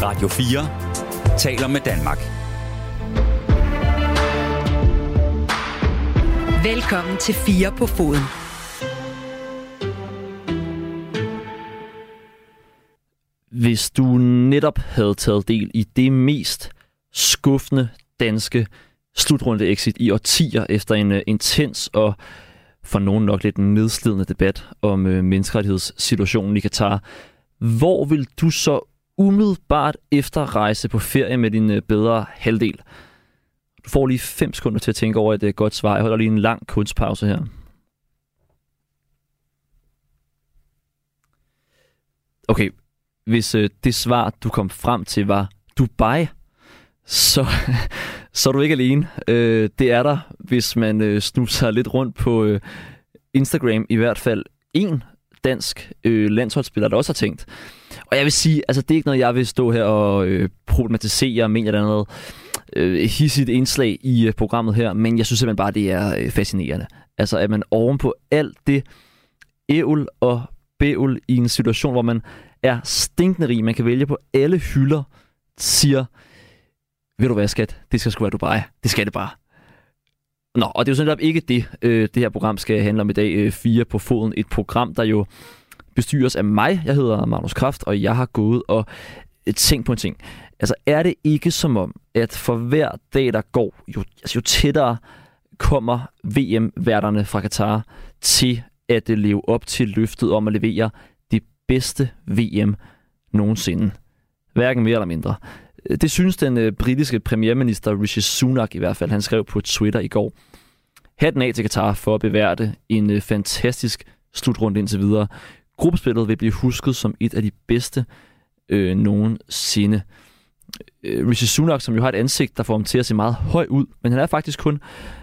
Radio 4 taler med Danmark. Velkommen til 4 på foden. Hvis du netop havde taget del i det mest skuffende danske slutrunde-exit i årtier efter en intens og for nogen nok lidt nedslidende debat om menneskerettighedssituationen i Katar, hvor vil du så umiddelbart efter rejse på ferie med din bedre halvdel? Du får lige 5 sekunder til at tænke over et godt svar. Jeg holder lige en lang kunstpause her. Okay, hvis det svar, du kom frem til, var Dubai, så er du ikke alene. Det er der, hvis man snuser lidt rundt på Instagram, i hvert fald en dansk landsholdsspiller, der også har tænkt. Og jeg vil sige, altså det er ikke noget, jeg vil stå her og problematisere og mene, at der er noget hissigt indslag i programmet her, men jeg synes simpelthen bare, det er fascinerende. Altså, at man ovenpå alt det ævl og bævl i en situation, hvor man er stinkende rig, man kan vælge på alle hylder, siger, ved du hvad, skat, det skal sgu være Dubai. Det skal det bare. Nå, og det er jo sådan ikke det, det her program skal handle om i dag. 4 på foden. Et program, der jo bestyres af mig. Jeg hedder Magnus Kraft, og jeg har gået og tænkt på en ting. Altså, er det ikke som om, at for hver dag, der går, jo tættere kommer VM-værterne fra Katar til at leve op til løftet om at levere det bedste VM nogensinde. Hverken mere eller mindre. Det synes den britiske premierminister Rishi Sunak i hvert fald. Han skrev på Twitter i går. Hatten af til Katar for at beværte en fantastisk slutrunde indtil videre. Gruppespillet vil blive husket som et af de bedste nogensinde. Rishi Sunak, som jo har et ansigt, der får ham til at se meget høj ud, men han er faktisk kun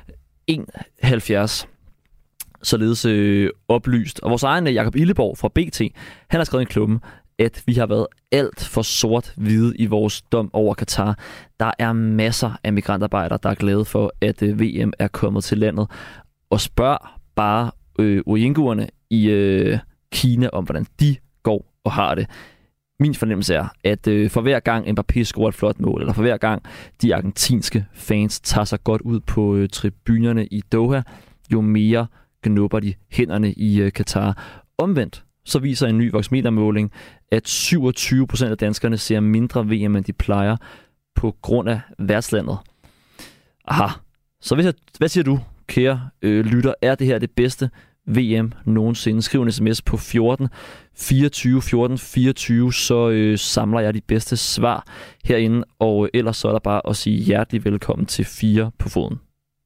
1,70. Således oplyst. Og vores egen Jakob Illeborg fra BT, han har skrevet en klumme, at vi har været alt for sort-hvide i vores dom over Katar. Der er masser af migrantarbejdere, der er glade for, at VM er kommet til landet. Og spørg bare uiguerne i Kina om, hvordan de går og har det. Min fornemmelse er, at for hver gang Mbappé scorer et flot mål, eller for hver gang de argentinske fans tager sig godt ud på tribunerne i Doha, jo mere knupper de hænderne i Katar. Omvendt så viser en ny Voxmeter-måling, at 27% af danskerne ser mindre VM, end de plejer, på grund af værtslandet. Aha, så hvad siger du, kære lytter? Er det her det bedste VM nogensinde? Skriv en sms på 14 24 14 24, så samler jeg de bedste svar herinde, og ellers så er der bare at sige hjertelig velkommen til 4 på foden.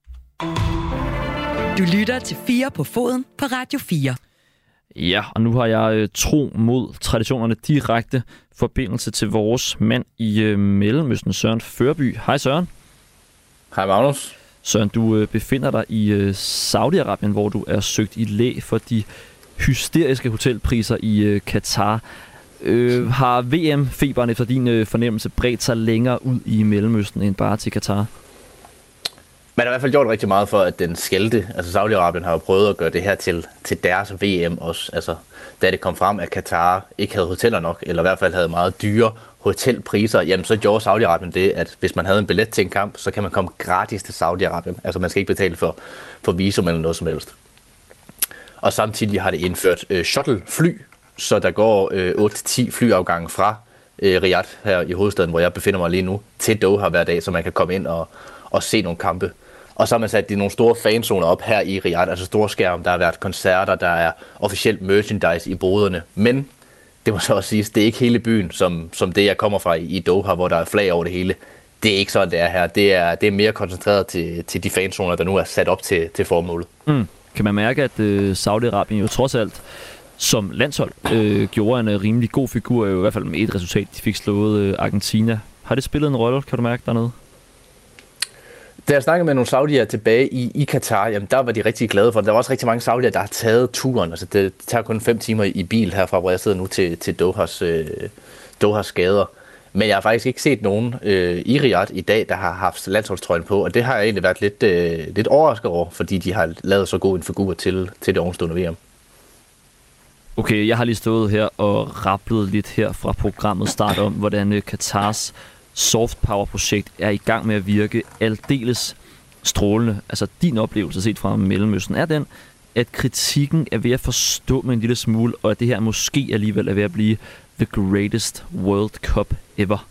Du lytter til 4 på foden på Radio 4. Ja, og nu har jeg tro mod traditionerne direkte forbindelse til vores mand i Mellemøsten, Søren Førby. Hej Søren. Hej Magnus. Søren, du befinder dig i Saudi-Arabien, hvor du er søgt i læ for de hysteriske hotelpriser i Katar. Har VM-feberen efter din fornemmelse bredt sig længere ud i Mellemøsten end bare til Katar? Man har i hvert fald gjort rigtig meget for, at den skældte. Altså Saudi-Arabien har jo prøvet at gøre det her til deres VM også. Altså da det kom frem, at Katar ikke havde hoteller nok, eller i hvert fald havde meget dyre hotelpriser, jamen så gjorde Saudi-Arabien det, at hvis man havde en billet til en kamp, så kan man komme gratis til Saudi-Arabien. Altså man skal ikke betale for visum eller noget som helst. Og samtidig har det indført shuttle-fly, så der går 8-10 flyafgange fra Riyadh her i hovedstaden, hvor jeg befinder mig lige nu, til Doha hver dag, så man kan komme ind og se nogle kampe. Og så har man sat nogle store fanzoner op her i Riyadh, altså store skærme, der har været koncerter, der er officielt merchandise i boderne. Men det må så også siges, det er ikke hele byen, som det jeg kommer fra i Doha, hvor der er flag over det hele. Det er ikke sådan, det er her. Det er mere koncentreret til de fanzoner, der nu er sat op til formålet. Kan man mærke, at Saudi-Arabien jo trods alt som landshold gjorde en rimelig god figur, i hvert fald med et resultat, de fik slået Argentina. Har det spillet en rolle, kan du mærke dernede? Da jeg snakkede med nogle saudier tilbage i Katar, jamen der var de rigtig glade for det. Der var også rigtig mange saudier, der har taget turen. Altså det tager kun 5 timer i bil herfra, hvor jeg sidder nu til Dohas gader. Men jeg har faktisk ikke set nogen i Riyadh i dag, der har haft landsholdstrøjen på. Og det har jeg egentlig været lidt overrasket over, fordi de har lavet så god en figur til det ovenstående VM. Okay, jeg har lige stået her og rapplet lidt her fra programmet start om, hvordan Qatars soft power projekt er i gang med at virke aldeles strålende. Altså din oplevelse set fra Mellemøsten er den, at kritikken er ved at forstå med en lille smule, og at det her måske alligevel er ved at blive the greatest World Cup ever.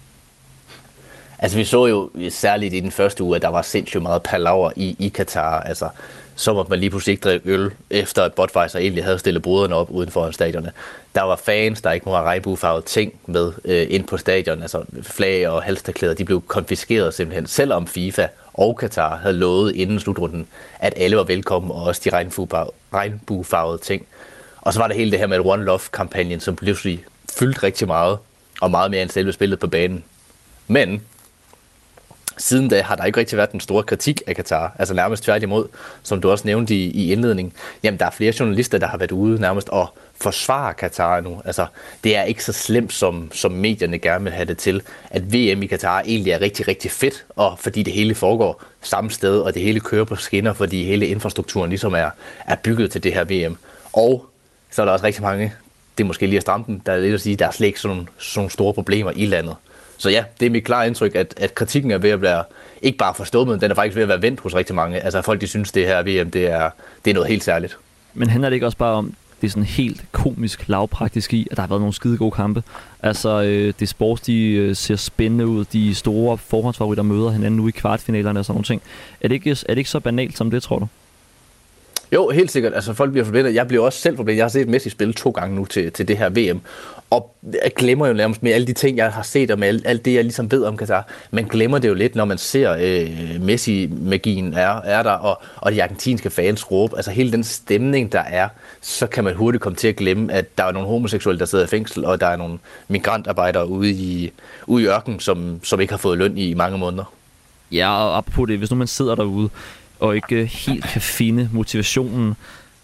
Altså vi så jo særligt i den første uge, at der var sindssygt meget palaver i Katar. Altså så måtte man lige pludselig ikke drikke øl, efter at Budweiser egentlig havde stillet bruderne op uden for stadionerne. Der var fans, der ikke må have regnbuefarvede ting med ind på stadion. Altså flag og halstørklæder, de blev konfiskeret simpelthen. Selvom FIFA og Katar havde lovet inden slutrunden, at alle var velkommen, og også de regnbuefarvede ting. Og så var der hele det her med One Love-kampagnen, som pludselig fyldte rigtig meget, og meget mere end selve spillet på banen. Men siden da har der ikke rigtig været den store kritik af Katar, altså nærmest tværtimod, som du også nævnte i indledningen. Jamen, der er flere journalister, der har været ude nærmest og forsvare Katar nu. Altså, det er ikke så slemt, som medierne gerne vil have det til, at VM i Katar egentlig er rigtig, rigtig fedt, og fordi det hele foregår samme sted, og det hele kører på skinner, fordi hele infrastrukturen ligesom er bygget til det her VM. Og så er der også rigtig mange, det er måske lige at stramme den, der er lidt at sige, der er slet ikke sådan nogle store problemer i landet. Så ja, det er mit klare indtryk, at kritikken er ved at være ikke bare forstået, men den er faktisk ved at være vendt hos rigtig mange. Altså folk, de synes, det her VM, det er noget helt særligt. Men handler det ikke også bare om, det er sådan helt komisk lavpraktisk i, at der har været nogle skide gode kampe? Altså, det sports, de ser spændende ud, de store forhåndsfavoritter møder hinanden nu i kvartfinalerne og sådan nogle ting. Er det ikke så banalt som det, tror du? Jo, helt sikkert. Altså folk bliver forbindet. Jeg bliver også selv forbindet. Jeg har set Messi spille 2 gange nu til det her VM. Og jeg glemmer jo nærmest med alle de ting, jeg har set, og med alt det, jeg ligesom ved om Katar. Man glemmer det jo lidt, når man ser Messi-magien er der, og de argentinske fans råbe. Altså hele den stemning, der er, så kan man hurtigt komme til at glemme, at der er nogle homoseksuelle, der sidder i fængsel, og der er nogle migrantarbejdere ude i ørken, som ikke har fået løn i mange måneder. Ja, og apropos det, hvis nu man sidder derude, og ikke helt kan finde motivationen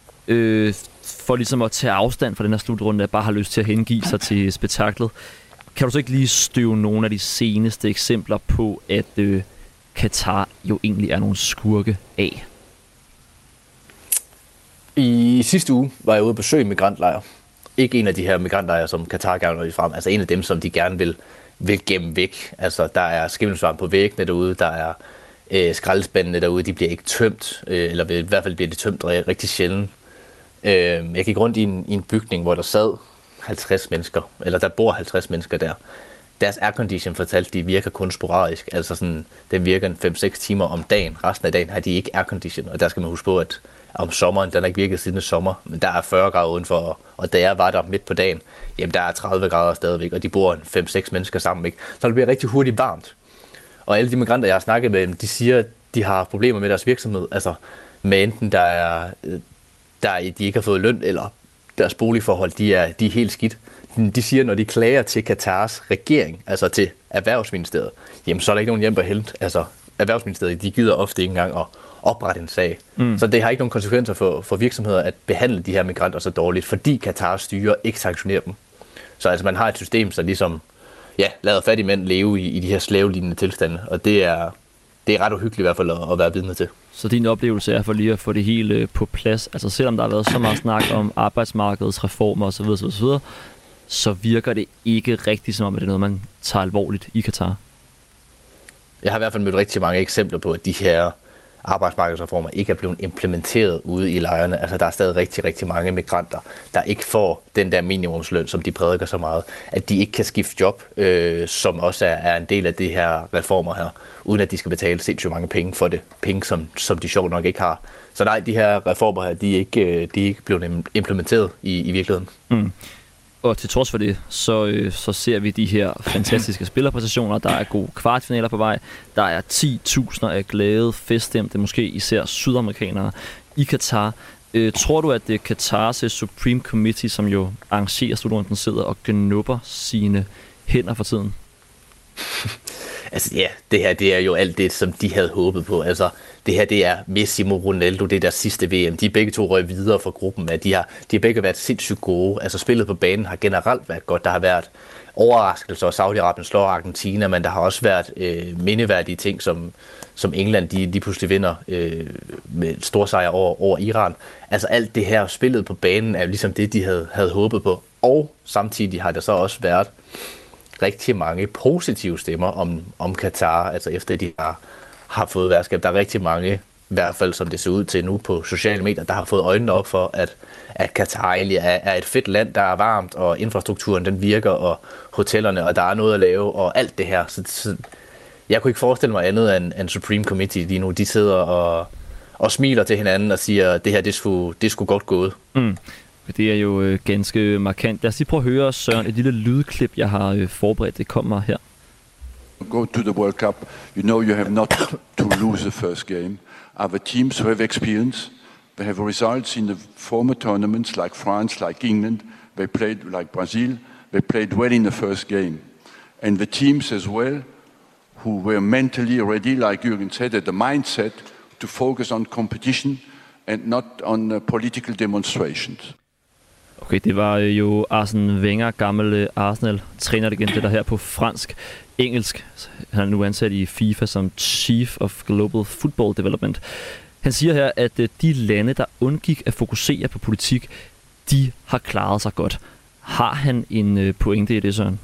for ligesom at tage afstand fra den her slutrunde, at bare har lyst til at hengive sig til spektaklet. Kan du så ikke lige støve nogle af de seneste eksempler på, at Katar jo egentlig er nogle skurke af? I sidste uge var jeg ude at besøge migrantlejre. Ikke en af de her migrantlejre, som Katar gerne vil frem, altså en af dem, som de gerne vil gemme væk. Altså der er skimmelsvamp på væggene derude, der er skraldespandene derude, de bliver ikke tømt, eller i hvert fald bliver de tømt rigtig sjældent. Jeg gik rundt i en bygning, hvor der sad 50 mennesker, eller der bor 50 mennesker der. Deres aircondition fortalte, de virker kun sporadisk, altså sådan, den virker 5-6 timer om dagen. Resten af dagen har de ikke aircondition, og der skal man huske på, at om sommeren, den har ikke virket siden sommer, men der er 40 grader udenfor, og da jeg var der midt på dagen, jamen der er 30 grader stadigvæk, og de bor 5-6 mennesker sammen, ikke? Så det bliver rigtig hurtigt varmt. Og alle de migranter, jeg har snakket med, de siger, at de har problemer med deres virksomhed, altså med enten de ikke har fået løn, eller deres boligforhold, de er helt skidt. De siger, når de klager til Katars regering, altså til Erhvervsministeriet, jamen så er der ikke nogen hjælp at hente. Altså Erhvervsministeriet, de gider ofte ikke engang at oprette en sag. Så det har ikke nogen konsekvenser for virksomheder at behandle de her migranter så dårligt, fordi Katars styre ikke sanktionerer dem. Så altså man har et system, så ligesom lader fattige mænd leve i de her slavelignende tilstande, og det er ret uhyggeligt i hvert fald at være vidne til. Så din oplevelse er for lige at få det hele på plads, altså selvom der har været så meget snak om arbejdsmarkedets reformer osv., så virker det ikke rigtig som om, at det er noget, man tager alvorligt i Katar. Jeg har i hvert fald mødt rigtig mange eksempler på, at de her arbejdsmarkedsreformer ikke er blevet implementeret ude i lejrene. Altså der er stadig rigtig, rigtig mange migranter, der ikke får den der minimumsløn, som de prædiker så meget, at de ikke kan skifte job, som også er en del af de her reformer her, uden at de skal betale sindssygt mange penge for det. Penge, som de sjovt nok ikke har. Så nej, de her reformer her, de er ikke blevet implementeret i virkeligheden. Og til trods for det, så ser vi de her fantastiske spillerpræstationer. Der er gode kvartfinaler på vej. Der er 10.000 af glade, feststemte, måske især sydamerikanere i Katar. Tror du, at det er Katars Supreme Committee, som jo arrangerer slutrunden, sidder og gnubber sine hænder for tiden? Altså ja, det her det er jo alt det, som de havde håbet på. Altså, det her det er Messi mod Ronaldo, det er deres sidste VM. De er begge to røg videre fra gruppen. De har begge været sindssygt gode. Altså spillet på banen har generelt været godt. Der har været overraskelser, og Saudi-Arabien slår Argentina, men der har også været mindeværdige ting, som England de pludselig vinder med stor sejr over Iran. Altså alt det her spillet på banen er jo ligesom det, de havde håbet på. Og samtidig har der så også været rigtig mange positive stemmer om Katar, altså efter de har fået værtskab. Der er rigtig mange, i hvert fald som det ser ud til nu på sociale medier, der har fået øjnene op for, at Katar egentlig er et fedt land, der er varmt, og infrastrukturen den virker, og hotellerne, og der er noget at lave, og alt det her. Så jeg kunne ikke forestille mig andet end Supreme Committee lige nu. De sidder og smiler til hinanden og siger, at det her, det skulle godt gået. Mm. Det er jo ganske markant. Lad os lige prøve at høre, Søren, et lille lydklip, jeg har forberedt. Det kommer her. Go to the World Cup, you know you have not to lose the first game. Other teams who have experience, they have results in the former tournaments like France, like England, they played like Brazil, they played well in the first game. And the teams as well, who were mentally ready, like Jürgen said, at the mindset to focus on competition and not on political demonstrations. Okay, det var jo Arsene Wenger, gammel Arsenal-træner igen, det der her på fransk-engelsk. Han er nu ansat i FIFA som Chief of Global Football Development. Han siger her, at de lande, der undgik at fokusere på politik, de har klaret sig godt. Har han en pointe i det, Søren?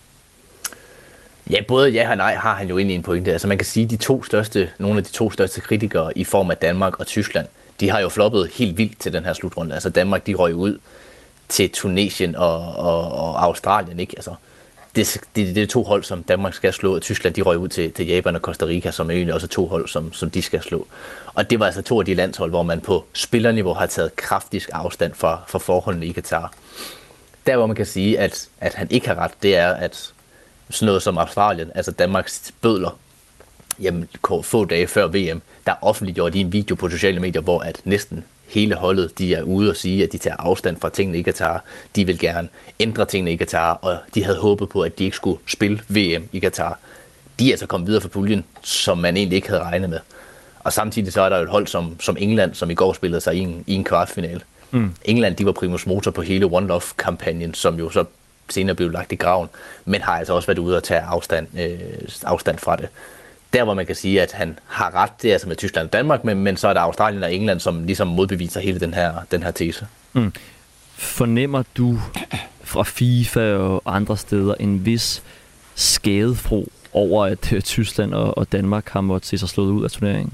Ja, både ja og nej har han jo egentlig en pointe. Altså man kan sige, at nogle af de to største kritikere i form af Danmark og Tyskland, de har jo floppet helt vildt til den her slutrunde. Altså Danmark, de røg ud til Tunesien og Australien, ikke? Altså, det er to hold, som Danmark skal slå, og Tyskland, de røg ud til Japan og Costa Rica, som er egentlig også to hold, som de skal slå. Og det var altså to af de landshold, hvor man på spillerniveau har taget kraftig afstand fra forholdene i Katar. Der, hvor man kan sige, at han ikke har ret, det er, at sådan noget som Australien, altså Danmarks bødler, jamen få dage før VM, der offentliggjorde de en video på sociale medier, hvor at næsten hele holdet, de er ude og sige, at de tager afstand fra tingene i Katar. De vil gerne ændre tingene i Katar, og de havde håbet på, at de ikke skulle spille VM i Katar. De er altså kommet videre fra puljen, som man egentlig ikke havde regnet med. Og samtidig så er der jo et hold som England, som i går spillede sig i en kvartfinale. Mm. England, de var primus motor på hele One Love-kampagnen, som jo så senere blev lagt i graven, men har altså også været ude og tage afstand fra det. Der, hvor man kan sige, at han har ret, det er altså med Tyskland og Danmark, men så er der Australien og England, som ligesom modbeviser hele den her tese. Mm. Fornemmer du fra FIFA og andre steder en vis skadefro over, at Tyskland og Danmark har måttet se sig slået ud af turneringen?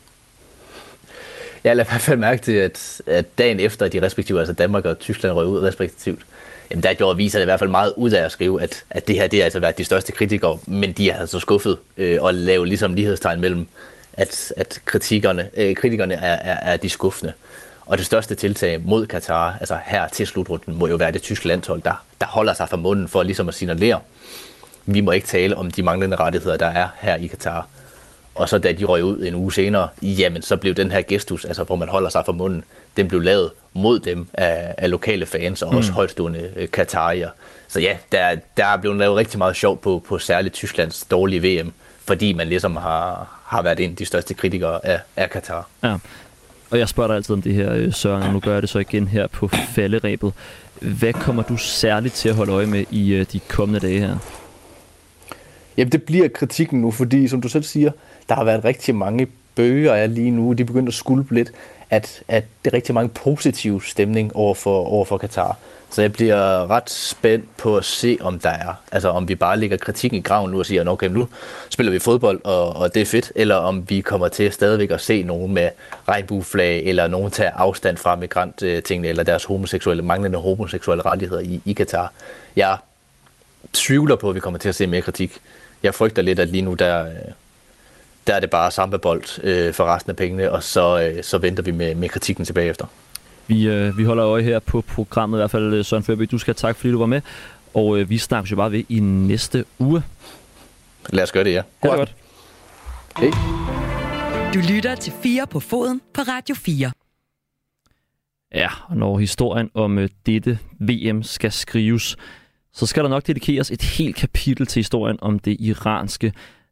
Jeg lader i hvert fald mærke til, at dagen efter de respektive, altså Danmark og Tyskland røg ud respektivt, jamen der gjorde viser det i hvert fald meget ud af at skrive, at det her det har altså været de største kritikere, men de er altså skuffet og lave ligesom lighedstegn mellem, at kritikerne er de skuffende. Og det største tiltag mod Katar, altså her til slutrunden, må jo være det tyske landshold, der holder sig fra munden for ligesom at signalere, vi må ikke tale om de manglende rettigheder, der er her i Katar. Og så da de røg ud en uge senere, jamen så blev den her gestus, altså hvor man holder sig fra munden, den blev lavet mod dem af lokale fans og også højtstående katarier. Så ja, der er blevet lavet rigtig meget sjov på særligt Tysklands dårlige VM, fordi man ligesom har været en af de største kritikere af Katar. Ja, og jeg spørger dig altid om det her, Søren, og nu gør jeg det så igen her på falderebet. Hvad kommer du særligt til at holde øje med i de kommende dage her? Jamen det bliver kritikken nu, fordi som du selv siger, der har været rigtig mange bøger lige nu, de begynder at skulpe lidt, at det er rigtig mange positiv stemning over for Katar. Så jeg bliver ret spændt på at se, om der er, altså om vi bare lægger kritikken i graven nu og siger, okay, nu spiller vi fodbold, og det er fedt, eller om vi kommer til stadigvæk at se nogen med regnbueflag, eller nogen tager afstand fra migranttingene, eller deres manglende homoseksuelle rettigheder i Katar. Jeg tvivler på, at vi kommer til at se mere kritik. Jeg frygter lidt, at lige nu der er det bare sambebold for resten af pengene, og så venter vi med kritikken tilbage efter. Vi holder øje her på programmet, i hvert fald Søren Førby. Du skal have tak, fordi du var med, og vi snakkes jo bare ved i næste uge. Lad os gøre det, ja. Godt. Hej. Du lytter til 4 på foden på Radio 4. Ja, og når historien om dette VM skal skrives, så skal der nok dedikeres et helt kapitel til historien om det iranske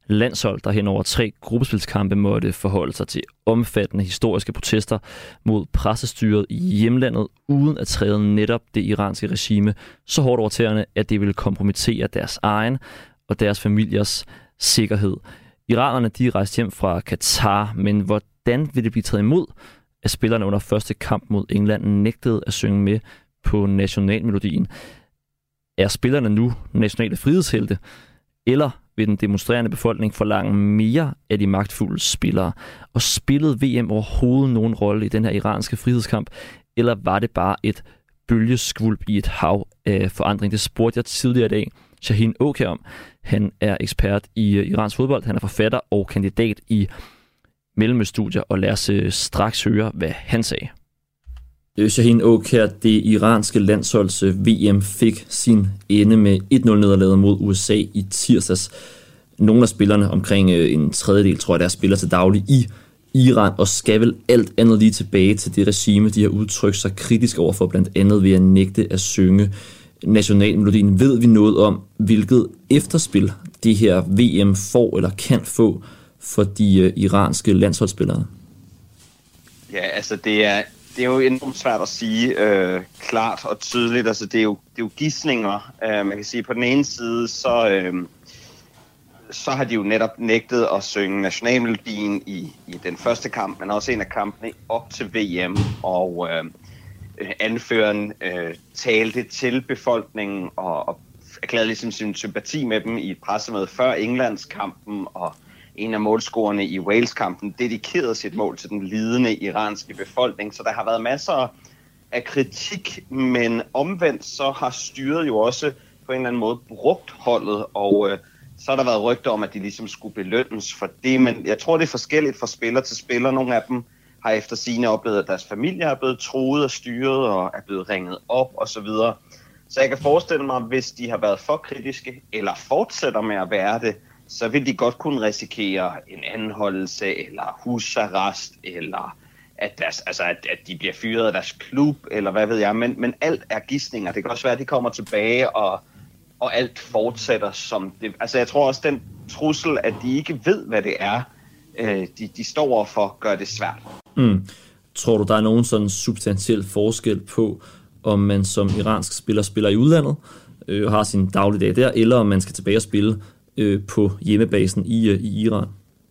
landshold, der hen over 3 gruppespilskampe måtte forholde sig til omfattende historiske protester mod pressestyret i hjemlandet, uden at træde netop det iranske regime så hårdt over tæerne, at det ville kompromittere deres egen og deres familiers sikkerhed. Iranerne, de rejste hjem fra Katar, men hvordan vil det blive taget imod, at spillerne under første kamp mod England nægtede at synge med på nationalmelodien? Er spillerne nu nationale frihedshelte, eller vil den demonstrerende befolkning forlange mere af de magtfulde spillere? Og spillede VM overhovedet nogen rolle i den her iranske frihedskamp, eller var det bare et bølgeskvulp i et hav af forandring? Det spurgte jeg tidligere i dag Shaheen Aukær om. Han er ekspert i iransk fodbold, han er forfatter og kandidat i mellemøststudier, og lad os straks høre, hvad han sagde. Shaheen Aukær, det iranske landsholds VM fik sin ende med 1-0-nederlaget mod USA i tirsdags. Nogle af spillerne, omkring en tredjedel, tror jeg, der spiller til daglig i Iran, og skal vel alt andet lige tilbage til det regime, de har udtrykt sig kritisk overfor, blandt andet ved at nægte at synge nationalmelodien. Ved vi noget om, hvilket efterspil det her VM får eller kan få for de iranske landsholdsspillere? Ja, altså det er jo enormt svært at sige klart og tydeligt. Altså det er jo gidsninger. Man kan sige, på den ene side, så har de jo netop nægtet at synge nationalmelodien i den første kamp, men også en af kampene op til VM, og anføreren talte til befolkningen og erklærede ligesom sin sympati med dem i et pressemøde før Englandskampen, og en af målscorerne i Wales-kampen dedikerede sit mål til den lidende iranske befolkning. Så der har været masser af kritik, men omvendt så har styret jo også på en eller anden måde brugt holdet, og så har der været rygter om, at de ligesom skulle belønnes for det, men jeg tror, det er forskelligt fra spiller til spiller. Nogle af dem har efter sigende oplevet, at deres familie er blevet truet og styret og er blevet ringet op osv. Så jeg kan forestille mig, hvis de har været for kritiske eller fortsætter med at være det, så vil de godt kunne risikere en anholdelse eller husarrest, eller at de bliver fyret af deres klub, eller hvad ved jeg. Men alt er gidsninger. Det kan også være, at de kommer tilbage, og alt fortsætter som det. Altså jeg tror også, den trussel, at de ikke ved, hvad det er, de står overfor, gør det svært. Tror du, der er nogen sådan substantiel forskel på, om man som iransk spiller i udlandet og har sin dagligdag der, eller om man skal tilbage og spille på hjemmebasen i Iran?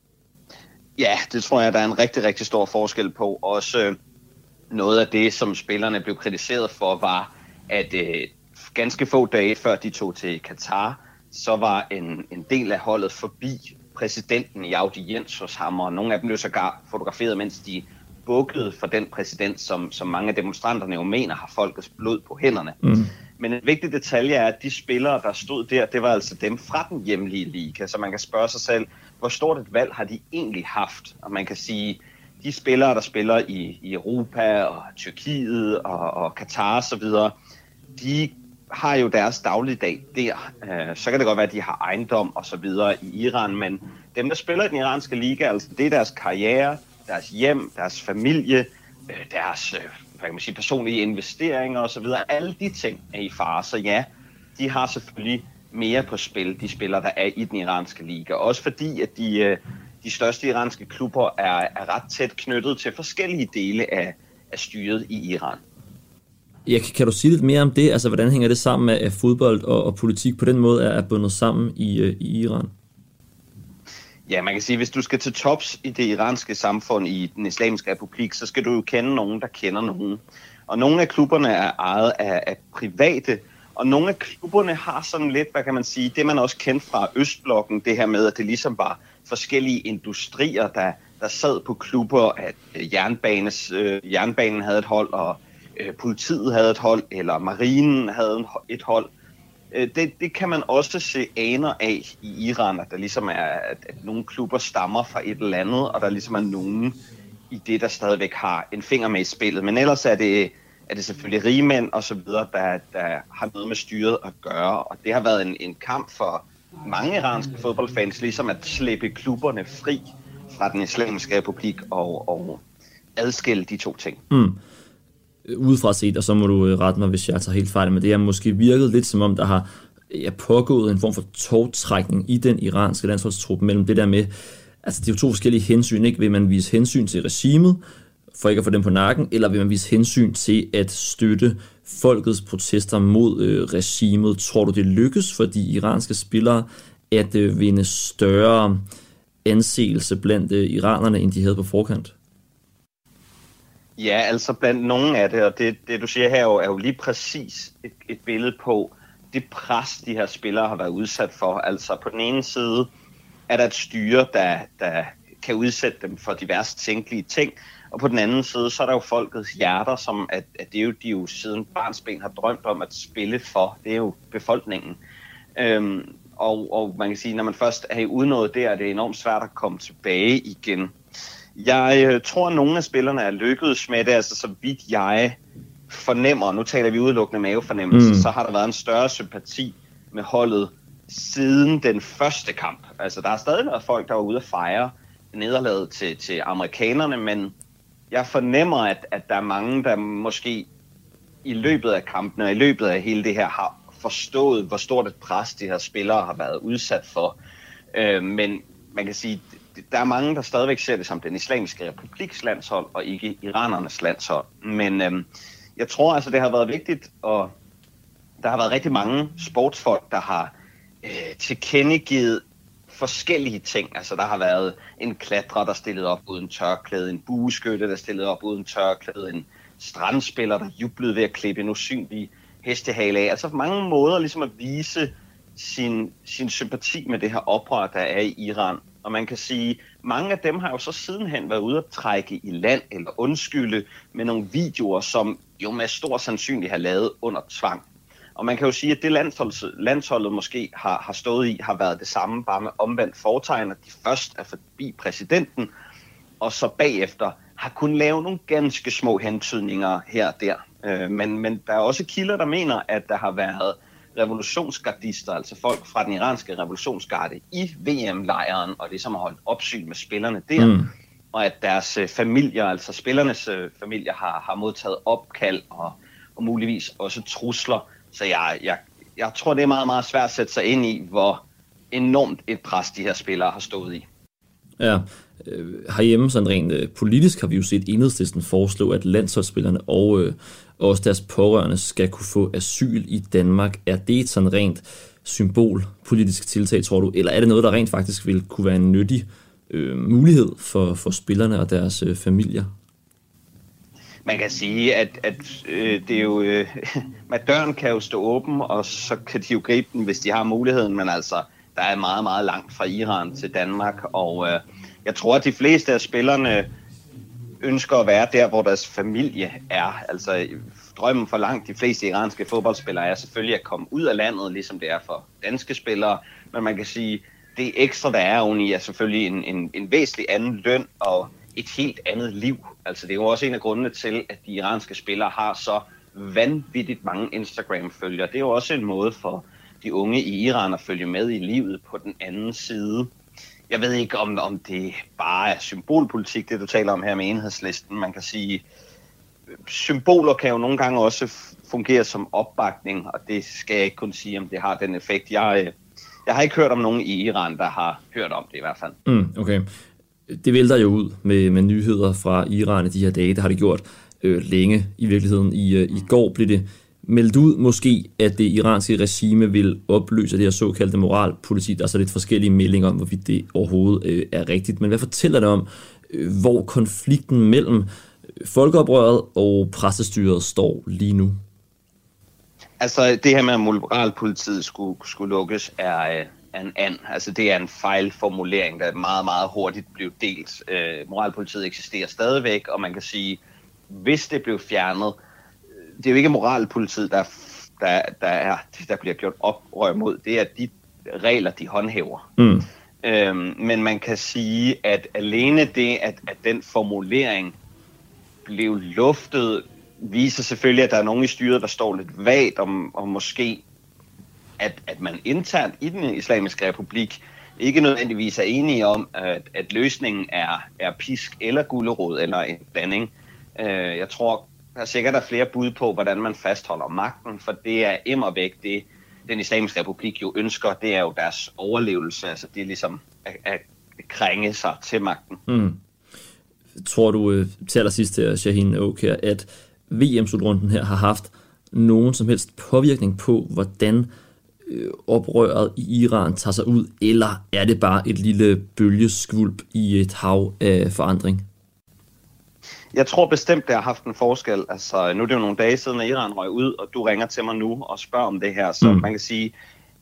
Ja, det tror jeg, der er en rigtig, rigtig stor forskel på. Også noget af det, som spillerne blev kritiseret for, var, at ganske få dage før de tog til Katar, så var en del af holdet forbi præsidenten i audiens hos ham, og nogle af dem blev sågar fotograferet, mens de bukkede for den præsident, som mange af demonstranterne jo mener har folkets blod på hænderne. Men en vigtig detalje er, at de spillere, der stod der, det var altså dem fra den hjemlige liga, så man kan spørge sig selv, hvor stort et valg har de egentlig haft? Og man kan sige, de spillere, der spiller i Europa og Tyrkiet og Katar og så videre, de har jo deres dagligdag der. Så kan det godt være, at de har ejendom og så videre i Iran, men dem, der spiller i den iranske liga, altså det er deres karriere, deres hjem, deres familie, deres hvad kan man sige, personlige investeringer og så videre. Alle de ting er i fare, så ja, de har selvfølgelig mere på spil, de spillere, der er i den iranske liga. Også fordi, at de største iranske klubber er ret tæt knyttet til forskellige dele af styret i Iran. Ja, kan du sige lidt mere om det? Altså, hvordan hænger det sammen med, at fodbold og politik på den måde er bundet sammen i Iran? Ja, man kan sige, at hvis du skal til tops i det iranske samfund i den islamiske republik, så skal du jo kende nogen, der kender nogen. Og nogle af klubberne er ejet af private, og nogle af klubberne har sådan lidt, hvad kan man sige, det man også kendte fra Østblokken, det her med, at det ligesom var forskellige industrier, der sad på klubber, at jernbanen havde et hold, og politiet havde et hold, eller marinen havde et hold. Det kan man også se aner af i Iran, at der ligesom er, at nogle klubber stammer fra et eller andet, og der ligesom er nogen i det, der stadigvæk har en finger med i spillet. Men ellers er det selvfølgelig rige mænd og så videre, der har noget med styret at gøre, og det har været en kamp for mange iranske fodboldfans, ligesom at slippe klubberne fri fra den islamiske republik og adskille de to ting. Udefra set, og så må du rette mig, hvis jeg tager helt fejl, men det har måske virket lidt som om, der har er pågået en form for tovtrækning i den iranske landsholdstrup mellem det der med, altså det er jo to forskellige hensyn, ikke? Vil man vise hensyn til regimet, for ikke at få dem på nakken, eller vil man vise hensyn til at støtte folkets protester mod regimet? Tror du, det lykkes for de iranske spillere at vinde større anseelse blandt iranerne, end de havde på forkant? Ja, altså blandt nogle af det, og det du siger her er jo lige præcis et billede på det pres, de her spillere har været udsat for. Altså på den ene side er der et styre, der kan udsætte dem for diverse tænkelige ting, og på den anden side, så er der jo folkets hjerter, som at det er jo, de jo siden barnsben har drømt om at spille for. Det er jo befolkningen. Og man kan sige, når man først er udnået der, er det enormt svært at komme tilbage igen. Jeg tror, at nogle af spillerne er lykkedes med det, altså så vidt jeg fornemmer, nu taler vi udelukkende mavefornemmelse, så har der været en større sympati med holdet siden den første kamp. Altså der har stadig været folk, der var ude at fejre nederlaget til amerikanerne, men jeg fornemmer, at der er mange, der måske i løbet af kampene og i løbet af hele det her har forstået, hvor stort et pres de her spillere har været udsat for. Men man kan sige, der er mange, der stadigvæk ser det som den islamiske republiks landshold, og ikke iranernes landshold. Men jeg tror altså, det har været vigtigt, og der har været rigtig mange sportsfolk, der har tilkendegivet forskellige ting. Altså der har været en klatrer, der stillede op uden tørklæde, en bueskytte, der stillede op uden tørklæde, en strandspiller, der jublede ved at klippe en usynlig hestehale af. Altså mange måder ligesom at vise sin sympati med det her oprør, der er i Iran. Og man kan sige, mange af dem har jo så sidenhen været ude at trække i land eller undskylde med nogle videoer, som jo med stor sandsynlighed har lavet under tvang. Og man kan jo sige, at det landsholdet måske har stået i, har været det samme, bare med omvendt foretegn, at de først er forbi præsidenten, og så bagefter har kunnet lave nogle ganske små hentydninger her og der. Men der er også kilder, der mener, at der har været revolutionsgardister, altså folk fra den iranske revolutionsgarde i VM-lejren, og det som har holdt opsyn med spillerne der, og at deres familier, altså spillernes familier, har modtaget opkald og muligvis også trusler. Så jeg tror, det er meget, meget svært at sætte sig ind i, hvor enormt et pres de her spillere har stået i. Ja, herhjemme sådan rent politisk har vi jo set Enhedslisten foreslå, at landsholdsspillerne og også deres pårørende skal kunne få asyl i Danmark. Er det et sådan rent symbolpolitisk tiltag, tror du? Eller er det noget, der rent faktisk vil kunne være en nyttig mulighed for spillerne og deres familier? Man kan sige, at det er jo... at døren kan jo stå åben, og så kan de jo gribe den, hvis de har muligheden. Men altså, der er meget, meget langt fra Iran til Danmark. Og jeg tror, at de fleste af spillerne ønsker at være der, hvor deres familie er. Altså, drømmen for langt de fleste iranske fodboldspillere er selvfølgelig at komme ud af landet, ligesom det er for danske spillere. Men man kan sige, det ekstra, der er oveni, er selvfølgelig en væsentlig anden løn og et helt andet liv. Altså det er jo også en af grundene til, at de iranske spillere har så vanvittigt mange Instagram-følgere. Det er jo også en måde for de unge i Iran at følge med i livet på den anden side. Jeg ved ikke, om det bare er symbolpolitik, det du taler om her med Enhedslisten. Man kan sige, symboler kan jo nogle gange også fungere som opbakning, og det skal jeg ikke kun sige, om det har den effekt. Jeg har ikke hørt om nogen i Iran, der har hørt om det i hvert fald. Okay. Det vælter jo ud med nyheder fra Iran i de her dage. Det har det gjort længe i virkeligheden. I går blev det meldt ud måske, at det iranske regime vil opløse det her såkaldte moralpoliti. Der er så lidt forskellige meldinger om, hvorvidt det overhovedet er rigtigt. Men hvad fortæller det om, hvor konflikten mellem folkeoprøret og pressestyret står lige nu? Altså det her med, at moralpolitiet skulle lukkes, er en and. Altså det er en fejlformulering, der meget, meget hurtigt blev delt. Moralpolitiet eksisterer stadigvæk, og man kan sige, hvis det blev fjernet, det er jo ikke moralpolitiet, der bliver gjort oprør mod. Det er de regler, de håndhæver. Men man kan sige, at alene det, at den formulering blev luftet, viser selvfølgelig, at der er nogen i styret, der står lidt vagt om måske, at man internt i den islamiske republik ikke nødvendigvis er enige om, at løsningen er pisk eller gulerod eller en blanding. Jeg tror, der sikkert er flere bud på, hvordan man fastholder magten, for det er immervæk det den islamiske republik jo ønsker, det er jo deres overlevelse, altså det er ligesom at krænge sig til magten. Tror du til allersidst her, Shahin Aukjær, at VM-slutrunden her har haft nogen som helst påvirkning på, hvordan oprøret i Iran tager sig ud, eller er det bare et lille bølgeskvulp i et hav af forandring? Jeg tror bestemt, det har haft en forskel. Altså, nu er det jo nogle dage siden, at Iran røg ud, og du ringer til mig nu og spørger om det her, så man kan sige,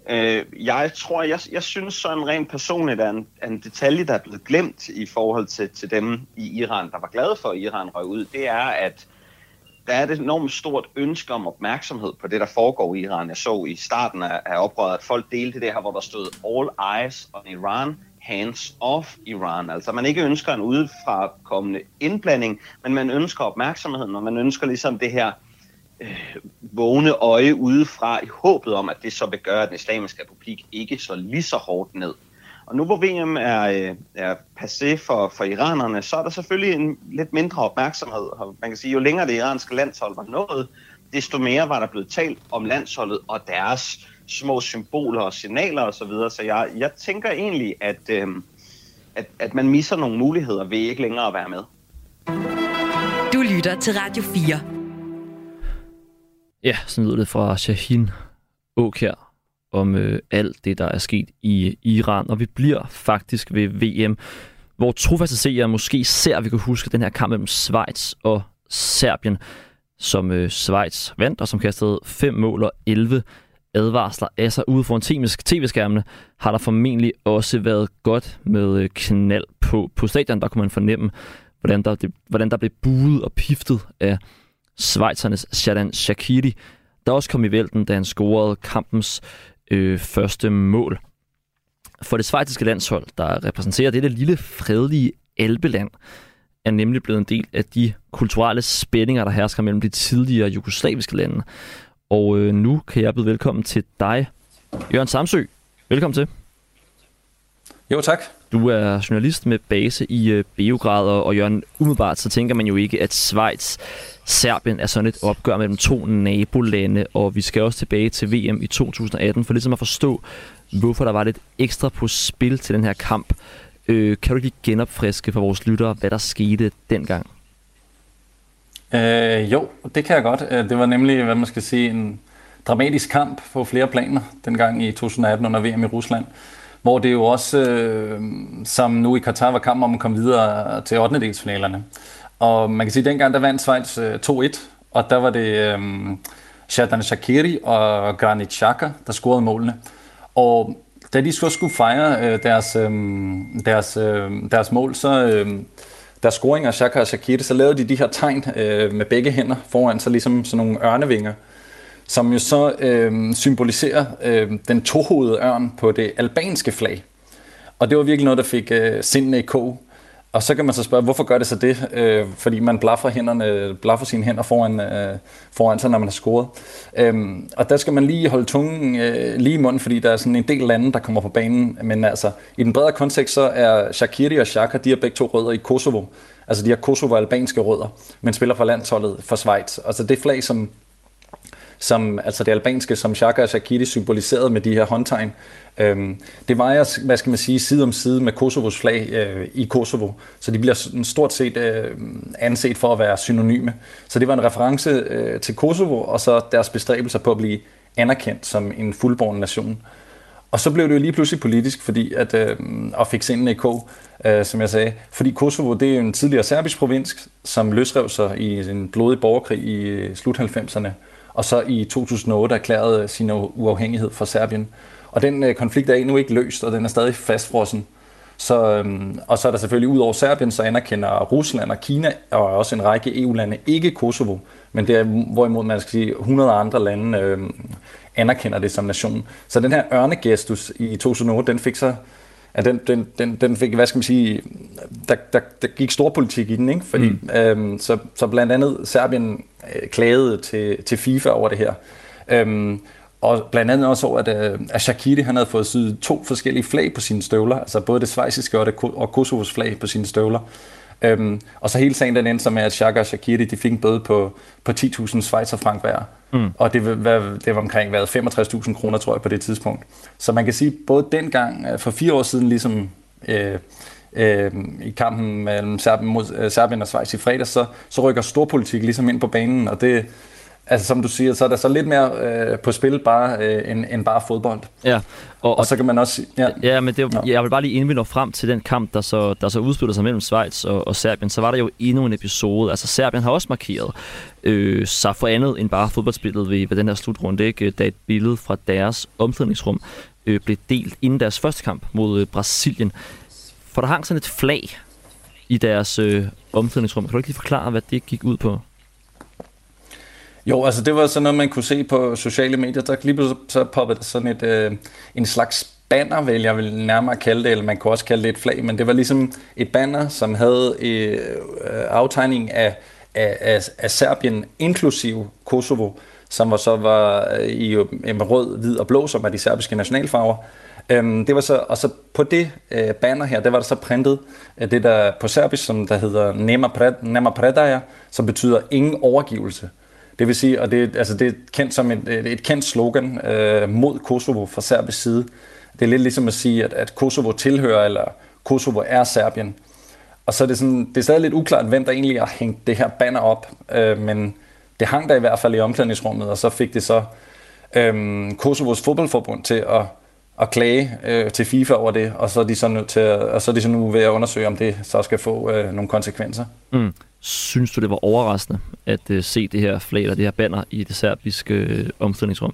jeg synes sådan rent personligt, at en detalje, der er blevet glemt i forhold til dem i Iran, der var glade for, at Iran røg ud, det er, at der er et enormt stort ønske om opmærksomhed på det, der foregår i Iran. Jeg så i starten af oprøret, at folk delte det her, hvor der stod All Eyes on Iran, Hands Off Iran. Altså man ikke ønsker en udefrakommende indblanding, men man ønsker opmærksomheden, og man ønsker ligesom det her vågne øje udefra i håbet om, at det så vil gøre, at den islamiske republik ikke så lige så hårdt ned. Og nu hvor VM er passé for iranerne, så er der selvfølgelig en lidt mindre opmærksomhed. Og man kan sige, jo længere det iranske landshold var nået, desto mere var der blevet talt om landsholdet og deres små symboler og signaler osv. Så jeg tænker egentlig, at man misser nogle muligheder ved ikke længere at være med. Du lytter til Radio 4. Ja, sådan lyder det fra Shahin Aukjær om alt det, der er sket i Iran. Og vi bliver faktisk ved VM, hvor trofaste seere måske ser, vi kan huske den her kamp mellem Schweiz og Serbien, som Schweiz vandt, og som kastede 5 mål og 11 advarsler af sig ude foran tv-skærmene, har der formentlig også været godt med knald på stadion. Der kunne man fornemme, hvordan der blev buet og piftet af schweizernes Xherdan Shaqiri, der også kom i vælten, da han scorede kampens første mål. For det schweiziske landshold, der repræsenterer dette lille, fredelige alpeland, er nemlig blevet en del af de kulturelle spændinger, der hersker mellem de tidligere jugoslaviske lande. Og nu kan jeg byde velkommen til dig, Jørgen Samsø. Velkommen til. Jo, tak. Du er journalist med base i Beograd, og Jørgen, umiddelbart så tænker man jo ikke, at Schweiz-Serbien er sådan et opgør mellem 2 nabolande, og vi skal også tilbage til VM i 2018, for ligesom at forstå, hvorfor der var lidt ekstra på spil til den her kamp. Kan du lige genopfriske for vores lyttere, hvad der skete dengang? Jo, det kan jeg godt. Det var nemlig, hvad man skal sige, en dramatisk kamp på flere planer dengang i 2018 under VM i Rusland, hvor det jo også, som nu i Katar, var kamp om at komme videre til 8. Og man kan sige, at dengang der vandt Schweiz 2-1, og der var det Xherdan Shaqiri og Granit Xhaka, der scorede målene. Og da de så skulle fejre deres mål, så deres scoring af Xhaka og Shaqiri, så lavede de her tegn med begge hænder foran sig, ligesom sådan nogle ørnevinger, som jo så symboliserer den tohodede ørn på det albanske flag. Og det var virkelig noget, der fik sindene i kog. Og så kan man så spørge, hvorfor gør det så det? Fordi man blaffer sine hænder foran sig, når man har scoret. Og der skal man lige holde tungen lige i munden, fordi der er sådan en del lande, der kommer på banen. Men altså, i den bredere kontekst, så er Shaqiri og Xhaka, de har begge 2 rødder i Kosovo. Altså, de har Kosovo-albanske rødder, men spiller for landsholdet for Schweiz. Altså, det flag, som altså det albanske, som Xhaka og Shaqiri symboliserede med de her håndtegn, det var, hvad skal man sige, side om side med Kosovos flag i Kosovo. Så de bliver stort set anset for at være synonyme. Så det var en reference til Kosovo, og så deres bestræbelser på at blive anerkendt som en fuldborgen nation. Og så blev det jo lige pludselig politisk, fordi og fik sindene i kog, som jeg sagde. Fordi Kosovo, det er en tidligere serbisk provins, som løsrev sig i en blodig borgerkrig i slut 90'erne. Og så i 2008 erklærede sin uafhængighed fra Serbien. Og den konflikt er endnu ikke løst, og den er stadig fastfrossen. Og så er der selvfølgelig ud over Serbien, så anerkender Rusland og Kina og også en række EU-lande ikke Kosovo. Men det er hvorimod man skal sige 100 andre lande anerkender det som nation. Så den her ørnegestus i 2008, den fik så... Ja, den fik, hvad skal man sige, der gik storpolitik i den, ikke? Fordi, så blandt andet Serbien klagede til FIFA over det her. Og blandt andet også over, at Shaqiri, han havde fået syet 2 forskellige flag på sine støvler, altså både det schweiziske og Kosovos flag på sine støvler. Og så hele sagen den endte så med, at Xhaka og Shaqiri, de fik en bøde på 10.000 schweizerfranc hver, Og det var omkring 65.000 kroner, tror jeg, på det tidspunkt. Så man kan sige, både dengang, for 4 år siden, ligesom i kampen mellem Serbien og Schweiz i fredags, så rykker storpolitik ligesom ind på banen, og det, altså som du siger, så er der så lidt mere på spil bare end bare fodbold. Ja, og så kan man også... Ja, men jeg vil bare lige inden vi når frem til den kamp, der så udspiller sig mellem Schweiz og Serbien, så var der jo endnu en episode. Altså Serbien har også markeret sig for andet end bare fodboldspillet ved den her slutrunde, ikke? Da et billede fra deres omklædningsrum blev delt inden deres første kamp mod Brasilien. For der hang sådan et flag i deres omklædningsrum. Kan du ikke lige forklare, hvad det gik ud på? Jo, altså det var sådan noget, man kunne se på sociale medier. Der lige så poppede der sådan en slags banner, jeg vil nærmere kalde det, eller man kunne også kalde det et flag, men det var ligesom et banner, som havde aftegning af Serbien, inklusive Kosovo, som var i rød, hvid og blå, som er de serbiske nationalfarver. Det var så, og så på det banner her, der var der så printet det der på serbisk, som der hedder Nema predaja, som betyder ingen overgivelse. Det vil sige, og det er kendt som et kendt slogan mod Kosovo fra serbisk side. Det er lidt ligesom at sige, at Kosovo tilhører, eller Kosovo er Serbien. Og så er det er stadig lidt uklart, hvem der egentlig har hængt det her banner op, men det hang der i hvert fald i omklædningsrummet, og så fik det så Kosovos fodboldforbund til at klage til FIFA over det, og så er de så nødt til så nu ved at undersøge, om det så skal få nogle konsekvenser. Synes du, det var overraskende at se det her flag eller det her banner i det serbiske omklædningsrum?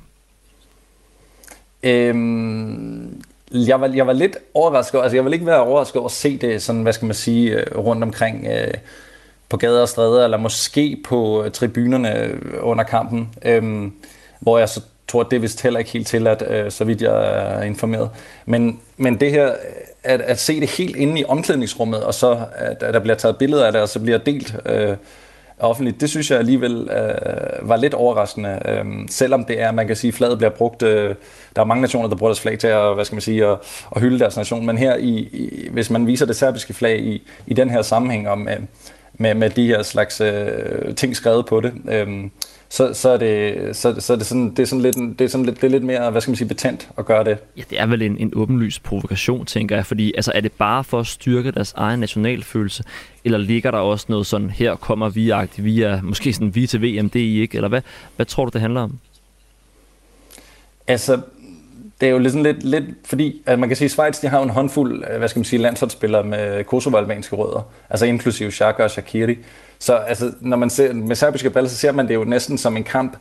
Jeg var lidt overrasket. Altså, jeg vil ikke være overrasket over at se det sådan, hvad skal man sige, rundt omkring på gader og stræder, eller måske på tribunerne under kampen, hvor jeg så tror, at det er vist heller ikke helt tilladt, så vidt jeg er informeret. Men det her, at se det helt inde i omklædningsrummet, og så at der bliver taget billeder af det, og så bliver delt offentligt, det synes jeg alligevel var lidt overraskende. Selvom det er, man kan sige, flaget bliver brugt, der er mange nationer, der bruger deres flag til at, hvad skal man sige, at hylde deres nation, men her, hvis man viser det serbiske flag i den her sammenhæng, og med de her slags ting skrevet på det, så er det lidt mere, hvad skal man sige, betændt at gøre det. Ja, det er vel en åbenlys provokation, tænker jeg, fordi altså, er det bare for at styrke deres egen nationalfølelse, eller ligger der også noget sådan, her kommer vi er måske sådan vi til VM, det I ikke, eller hvad tror du, det handler om? Altså, det er jo lidt fordi, at man kan sige, at Schweiz, de har jo en håndfuld, hvad skal man sige, landsholdsspillere med kosovo-albanske rødder, altså inklusive Xhaka og Shaqiri. Så altså, når man ser med serbiske briller, så ser man det jo næsten som en kamp,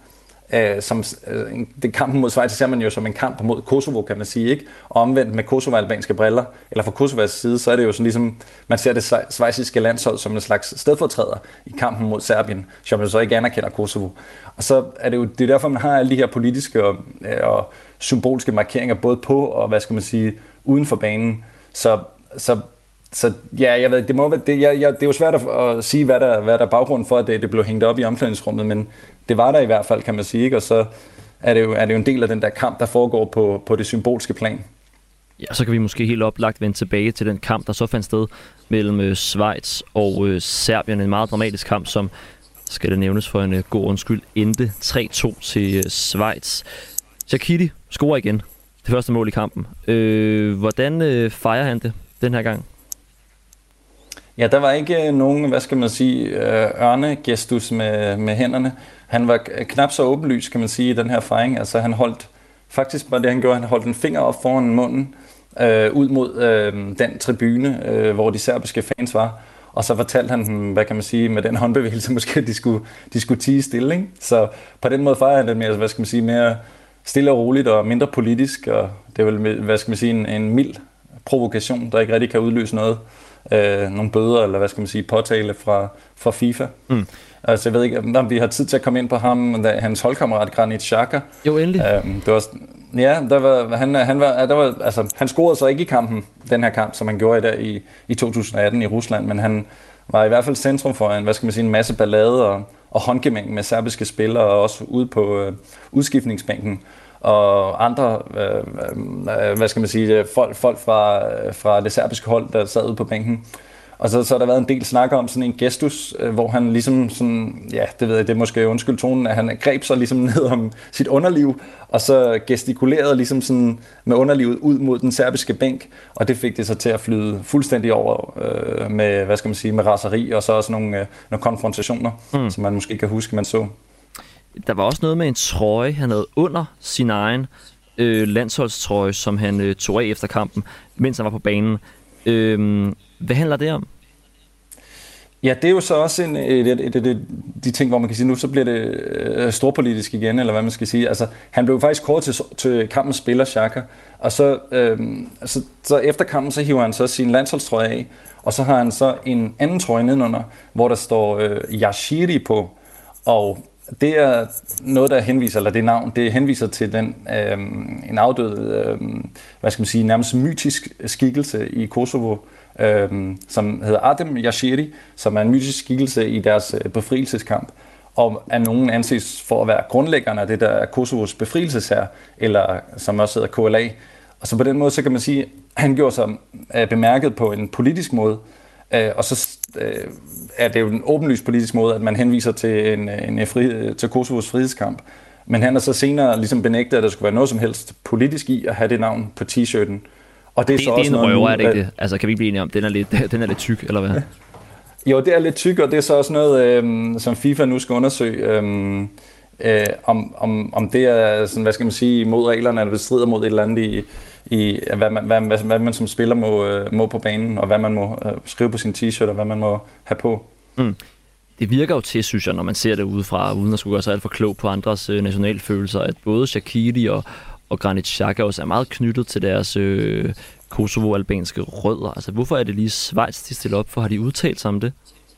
kampen mod Schweiz ser man jo som en kamp mod Kosovo, kan man sige, ikke? Og omvendt med kosovo-albanske briller, eller fra Kosovas side, så er det jo sådan ligesom, man ser det schweiziske landshold som en slags stedfortræder i kampen mod Serbien, som jo så ikke anerkender Kosovo. Og så er det jo det er derfor, man har alle de her politiske og symbolske markeringer, både på og, hvad skal man sige, uden for banen. Så ja, jeg ved, det er jo svært at sige, hvad der er baggrunden for, at det blev hængt op i omklædningsrummet, men det var der i hvert fald, kan man sige, ikke? Og så er det jo en del af den der kamp, der foregår på det symbolske plan. Ja, så kan vi måske helt oplagt vende tilbage til den kamp, der så fandt sted mellem Schweiz og Serbien. En meget dramatisk kamp, som, skal det nævnes for en god undskyld, endte 3-2 til Schweiz. Shaqiri scorer igen det første mål i kampen. Hvordan fejrer han det den her gang? Ja, der var ikke nogen, hvad skal man sige, ørnegestus med hænderne. Han var knap så åbenlys, kan man sige, i den her fejring. Altså han holdt, faktisk var det han gjorde, han holdt en finger op foran munden, ud mod den tribune, hvor de serbiske fans var. Og så fortalte han dem, hvad kan man sige, med den håndbevægelse, måske at de skulle tie stille, ikke? Så på den måde fejrer han det mere, hvad skal man sige, mere stille og roligt og mindre politisk. Og det er vel, hvad skal man sige, en mild provokation, der ikke rigtig kan udløse noget. Nogle bøder, eller hvad skal man sige, påtale fra FIFA. Altså jeg ved ikke, om vi har tid til at komme ind på ham, hans holdkammerat Granit Xhaka. Jo, endelig. Det var, ja, han scorede så ikke i kampen, den her kamp, som han gjorde der i 2018 i Rusland, men han var i hvert fald centrum for en, hvad skal man sige, en masse ballade og håndgemæng med serbiske spillere, og også ude på udskiftningsbænken. Og andre, hvad skal man sige, folk fra det serbiske hold, der sad ude på bænken. Og så har der været en del snak om sådan en gestus, hvor han ligesom sådan, ja, det ved jeg, det er måske undskyld tonen, at han greb sig ligesom ned om sit underliv, og så gestikulerede ligesom sådan med underlivet ud mod den serbiske bænk, og det fik det så til at flyde fuldstændig over med, hvad skal man sige, med raseri, og så også nogle konfrontationer, som man måske kan huske, man så. Der var også noget med en trøje, han havde under sin egen landsholdstrøje, som han tog af efter kampen, mens han var på banen. Hvad handler det om? Ja, det er jo så også de ting, hvor man kan sige, nu så bliver det storpolitisk igen, eller hvad man skal sige. Altså, han blev faktisk kåret til kampens spiller, Xhaka, og så efter kampen, så hiver han så sin landsholdstrøje af, og så har han så en anden trøje nedenunder, hvor der står Yashiri på, og det er noget, der henviser, eller det navn, det henviser til en afdød, hvad skal man sige, nærmest mytisk skikkelse i Kosovo, som hedder Adem Yashiri, som er en mytisk skikkelse i deres befrielseskamp, og af nogen anses for at være grundlæggerne af det, der er Kosovos befrielseshær, eller som også hedder KLA. Og så på den måde, så kan man sige, at han gjorde sig bemærket på en politisk måde, og så er det jo en åbenlyst politisk måde, at man henviser til til Kosovos frihedskamp. Men han har så senere ligesom benægtet, at der skulle være noget som helst politisk i at have det navn på t-shirten. Og det er så også en røver, er det ikke det? Altså, kan vi blive enige om, den er lidt tyk, eller hvad? Jo, det er lidt tyk, og det er så også noget, som FIFA nu skal undersøge, om det er, sådan, hvad skal man sige, mod reglerne, eller det strider mod et eller andet hvad man som spiller må på banen, og hvad man må skrive på sin t-shirt, og hvad man må have på. Det virker jo til, synes jeg, når man ser det udefra, uden at skulle gøre sig alt for klog på andres nationalfølelser, at både Shaqiri og Granit Xhaka også er meget knyttet til deres kosovo-albanske rødder. Altså, hvorfor er det lige Schweiz, de stiller op for? Har de udtalt sig om det?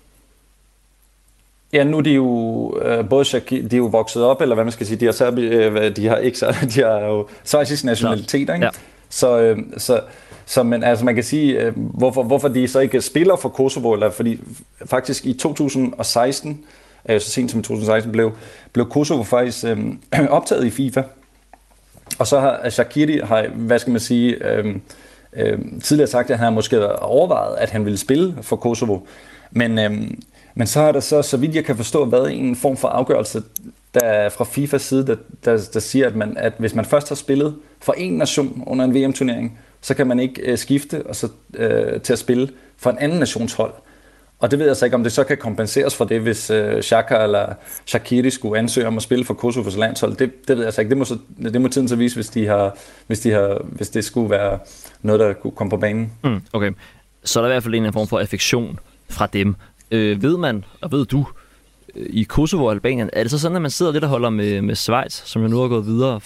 Ja, nu er de jo både Shaqiri, de er jo vokset op, eller hvad man skal sige, de har jo schweizisk nationalitet, ikke? Ja. Så men altså man kan sige, hvorfor de så ikke spiller for Kosovo, eller fordi faktisk i 2016, så sent som i 2016 blev Kosovo faktisk optaget i FIFA. Og så har Shaqiri, hvad skal man sige, tidligere sagt, at han har måske overvejet, at han ville spille for Kosovo. Men så har der så vidt jeg kan forstå, været en form for afgørelse der fra FIFAs side, der siger, at hvis man først har spillet for en nation under en VM-turnering, så kan man ikke skifte og så, til at spille for en anden nationshold. Og det ved jeg så ikke, om det så kan kompenseres for det, hvis Xhaka eller Shaqiri skulle ansøge om at spille for Kosovos landshold. Det ved jeg så ikke. Det må tiden så vise, hvis det skulle være noget, der kunne komme på banen. Okay. Så er der i hvert fald en form for affektion fra dem. Ved man, og ved du, i Kosovo og Albanien, er det så sådan, at man sidder lidt og holder med Schweiz, som jo nu har gået videre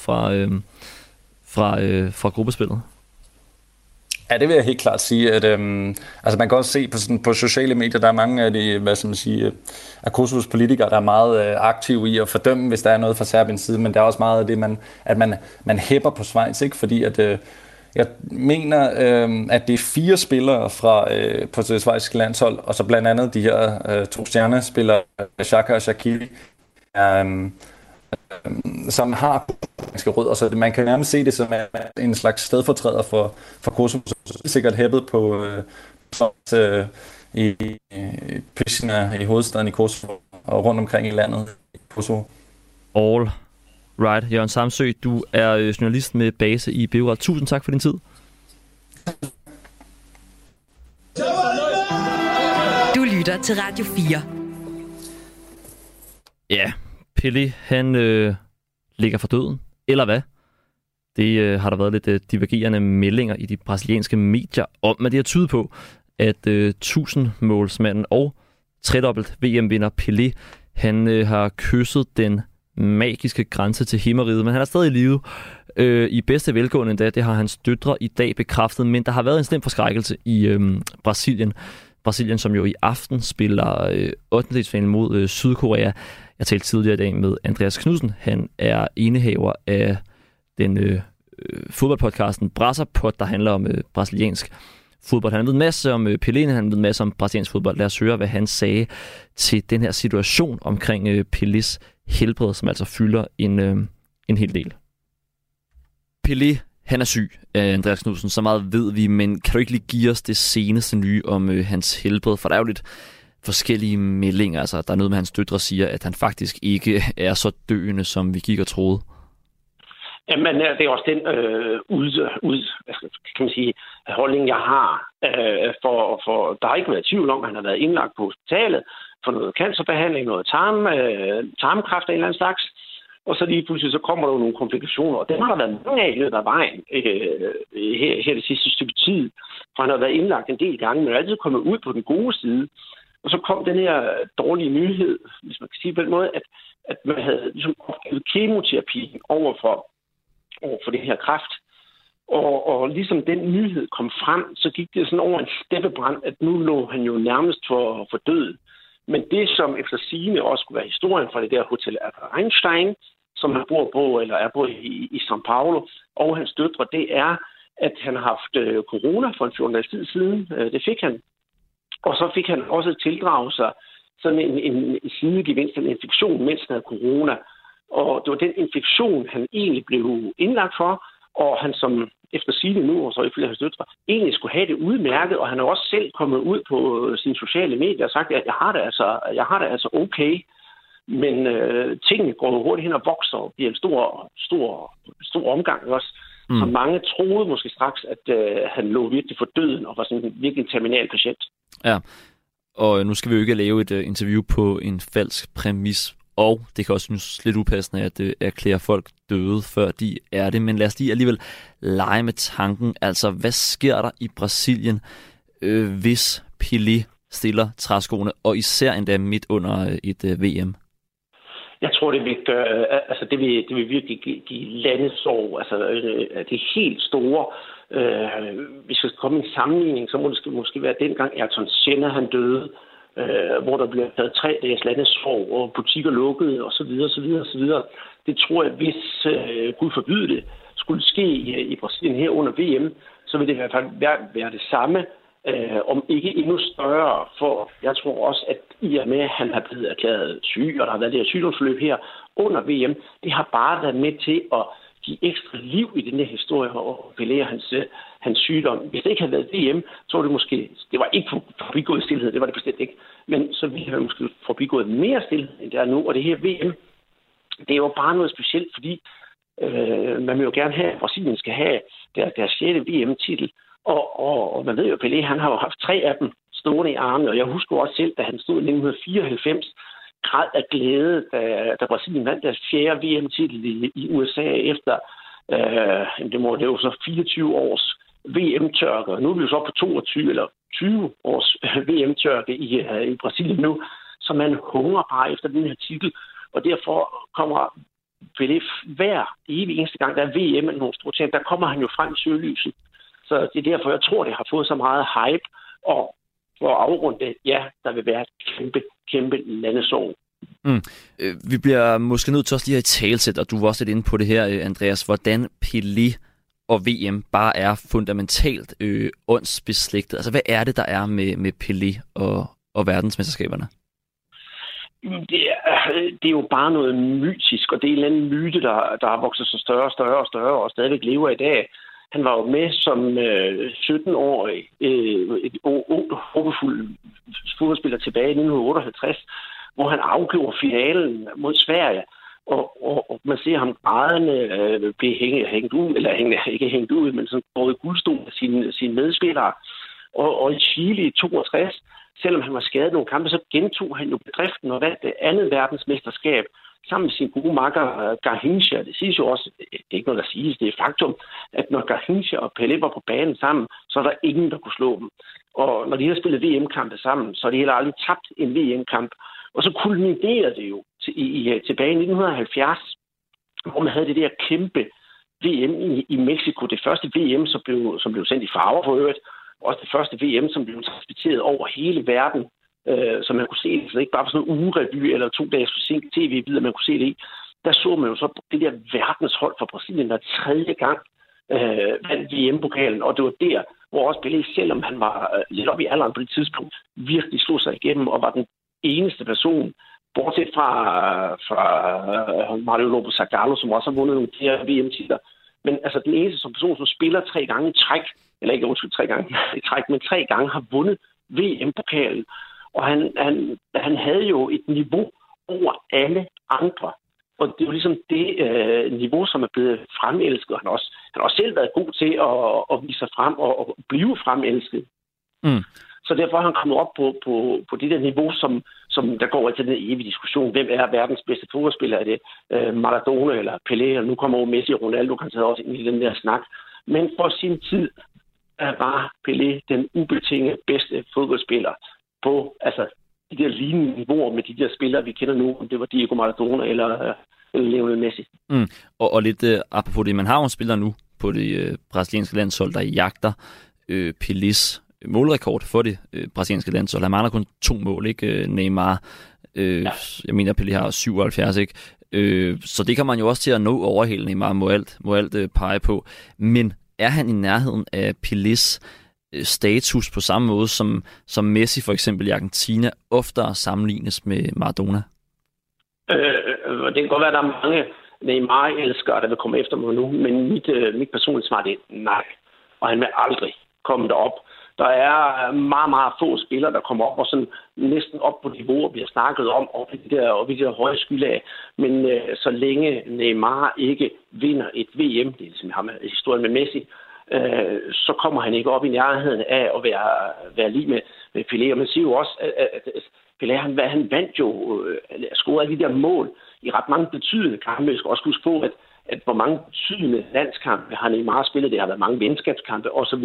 fra gruppespillet? Ja, det vil jeg helt klart sige, at altså man kan også se på sociale medier, der er mange af de, hvad skal man sige, af Kosovos politikere, der er meget aktive i at fordømme, hvis der er noget fra Serbiens side, men der er også meget af det, at man hæpper på Schweiz, ikke? Fordi at jeg mener, at det er 4 spillere på det schweiziske landshold, og så blandt andet de her 2 stjernespillere, Xhaka og Shaqiri, som har rødder, så man kan nærmest se det som en slags stedfortræder for Kosovo. Så det er sikkert hæppet på i Pristina, i hovedstaden i Kosovo, og rundt omkring i landet i Kosovo. All right. Jørgen Samsø, du er journalist med base i Beograd. Tusind tak for din tid. Du lytter til Radio 4. Ja, Pelé, han ligger for døden. Eller hvad? Det har der været lidt divergerende meldinger i de brasilianske medier om, men det har tydet på, at 1000-målsmanden og tredobbelt VM-vinder Pelé, han har kysset den magiske grænse til himmeriget, men han er stadig i live. I bedste velgående endda, det har hans døtre i dag bekræftet, men der har været en slem forskrækkelse i Brasilien. Brasilien, som jo i aften spiller 8. mod Sydkorea. Jeg talte tidligere i dag med Andreas Knudsen. Han er indehaver af den fodboldpodcasten Brassapod, der handler om brasiliansk fodbold. Han har ved en masse om Pelé, han har ved en masse om brasiliansk fodbold. Lad os høre, hvad han sagde til den her situation omkring Pelés helbred, som altså fylder en hel del. Pelé, Han er syg, Andreas Knudsen, så meget ved vi, men kan du ikke lige give os det seneste nye om hans helbred? For der er jo lidt forskellige meldinger. Altså, der er noget med hans døtre siger, at han faktisk ikke er så døende, som vi gik og troede. Jamen, det er også den kan man sige, holdning, jeg har. For der har ikke været tvivl om, at han har været indlagt på hospitalet for noget cancerbehandling, noget tarmkræft af en eller anden slags. Og så lige pludselig så kommer der jo nogle komplikationer, og dem har der været mange af i løbet af vejen her det sidste stykke tid. For han har været indlagt en del gange, men er altid kommet ud på den gode side. Og så kom den her dårlige nyhed, hvis man kan sige på den måde, at man havde ligesom opgivet kemoterapi over for det her kræft. Og ligesom den nyhed kom frem, så gik det sådan over en steppebrand, at nu lå han jo nærmest for død. Men det, som efter sigende også skulle være historien fra det der Hotel Einstein, som han bor på, eller er på i São Paulo, og hans døtre, det er, at han har haft corona for en 14 dages tid siden. Det fik han. Og så fik han også tildraget sig sådan en sidegevinst, en infektion, mens han havde corona. Og det var den infektion, han egentlig blev indlagt for, og han som efter sigende nu, og så ifølge hans døtre, egentlig skulle have det udmærket, og han har også selv kommet ud på sine sociale medier og sagt, at jeg har det altså okay. Men tingene går jo hurtigt hen og vokser og bliver en stor omgang også. Så mange troede måske straks, at han lå virkelig for døden og var sådan en virkelig terminal patient. Ja, og nu skal vi jo ikke lave et interview på en falsk præmis, og det kan også synes lidt upassende at erklære folk døde, før de er det. Men lad os lige alligevel lege med tanken. Altså, hvad sker der i Brasilien, hvis Pelé stiller træskoene, og især endda midt under et VM? Jeg tror, det vil gøre, altså det vil virkelig give landesorg, altså det helt store. Hvis vi skal komme i en sammenligning, så må det måske være dengang Ayrton Senna han døde, hvor der bliver taget 3 dages landesorg, og butikker lukkede, og så videre. Det tror jeg, hvis Gud forbyde det, skulle ske i Brasilien her under VM, så vil det i hvert fald være det samme, om ikke endnu større, for jeg tror også, at i og med, at han har blevet erklæret syg, og der har været det her sygdomsforløb her under VM, det har bare været med til at give ekstra liv i den her historie og belære hans sygdom. Hvis det ikke havde været VM, så var det måske, det var ikke forbigået stillhed, det var det bestemt ikke, men så ville det måske forbigået mere stillhed, end det er nu, og det her VM, det er jo bare noget specielt, fordi man vil jo gerne have, at Brasilien skal have deres 6. VM-titel, og man ved jo, at Pelé, han har jo haft 3 af dem stående i armene, og jeg husker også selv, da han stod i 1994, græd af glæde, da Brasilien vandt deres 4. VM-titel i USA efter, det var så 24 års VM-tørke, og nu er vi jo så på 22 eller 20 års VM-tørke i Brasilien nu, så man hungrer bare efter den her titel, og derfor kommer Pelé hver evig eneste gang, der er VM eller nogle store ting, der kommer han jo frem i søgelyset. Så det er derfor, jeg tror, det har fået så meget hype, og for at afrunde det, ja, der vil være et kæmpe landesorg. Vi bliver måske nødt til også lige at talsætte, og du var også lidt inde på det her, Andreas, hvordan Pelé og VM bare er fundamentalt åndsbeslægtet. Altså, hvad er det, der er med Pelé og verdensmesterskaberne? Det er jo bare noget mytisk, og det er en eller anden myte, der har vokset så større og stadigvæk lever i dag. Han var jo med som 17-årig, et ungt, håbefuld fodboldspiller tilbage i 1958, hvor han afgjorde finalen mod Sverige. Og man ser ham grædende blive hængt ud, eller ikke hængt ud, men sådan både guldstol af sine medspillere. Og i Chile i 62, selvom han var skadet nogle kampe, så gentog han jo bedriften og vandt det 2. verdensmesterskab sammen med sin gode makker Garrincha. Det siges jo også, det er ikke noget, der siges, det er faktum, at når Garrincha og Pelé var på banen sammen, så er der ingen, der kunne slå dem. Og når de har spillet VM-kampe sammen, så har de heller aldrig tabt en VM-kamp. Og så kulminerede det jo tilbage i 1970, hvor man havde det der kæmpe VM i Mexico. Det første VM, som blev sendt i farver for øvrigt. Også det første VM, som blev transporteret over hele verden, så man kunne se det. Så ikke bare på sådan en ugerevy eller 2 dages forsinket tv-billeder, man kunne se det i. Der så man jo så det der verdenshold fra Brasilien, der 3. gang vandt VM-pokalen. Og det var der, hvor også Pelé, selvom han var lidt op i alderen på det tidspunkt, virkelig slog sig igennem og var den eneste person, bortset fra Mario Lopez Zagallo, som også har vundet nogle flere VM-titler, Men altså den eneste som person, som spiller 3 gange i træk, eller ikke 3 gange i træk, men 3 gange har vundet VM-pokalen. Og han havde jo et niveau over alle andre. Og det er jo ligesom det niveau, som er blevet fremelsket. Han har også selv været god til at vise sig frem og blive fremelsket. Mm. Så derfor har han kommet op på det der niveau, som der går til den evige diskussion. Hvem er verdens bedste fodboldspiller? Er det Maradona eller Pelé? Eller nu kommer Messi og Ronaldo, kan tage også ind i den der snak. Men for sin tid var Pelé den ubetinget bedste fodboldspiller på de der lignende niveauer med de der spillere, vi kender nu, om det var Diego Maradona eller Lionel Messi. Mm. Og lidt apropos det, man har jo en spiller nu på det brasilianske landshold, der jagter Pelés målrekord for det brasilianske landshold. Han mangler kun 2 mål, ikke? Neymar, jeg mener, Pelé har 77, ikke? Så det kan man jo også til at nå overhælde Neymar, må alt pege på. Men er han i nærheden af Pelés status på samme måde, som Messi for eksempel i Argentina oftere sammenlignes med Maradona? Det kan godt være, at der er mange Neymar-elskere, der vil komme efter mig nu, men mit personlige svar er nej. Og han vil aldrig komme derop. Der er meget, meget få spillere, der kommer op og sådan næsten op på niveauer, vi har snakket om, og de der høje skyldag. Men så længe Neymar ikke vinder et VM, det er ligesom ham i historien med Messi, så kommer han ikke op i nærheden af at være lige med Pelé. Og man siger jo også, at Pelé, han vandt jo, scorede alle de der mål i ret mange betydende kampe. Jeg skal også huske på, at hvor mange betydende landskampe har Neymar spillet. Det har været mange venskabskampe osv.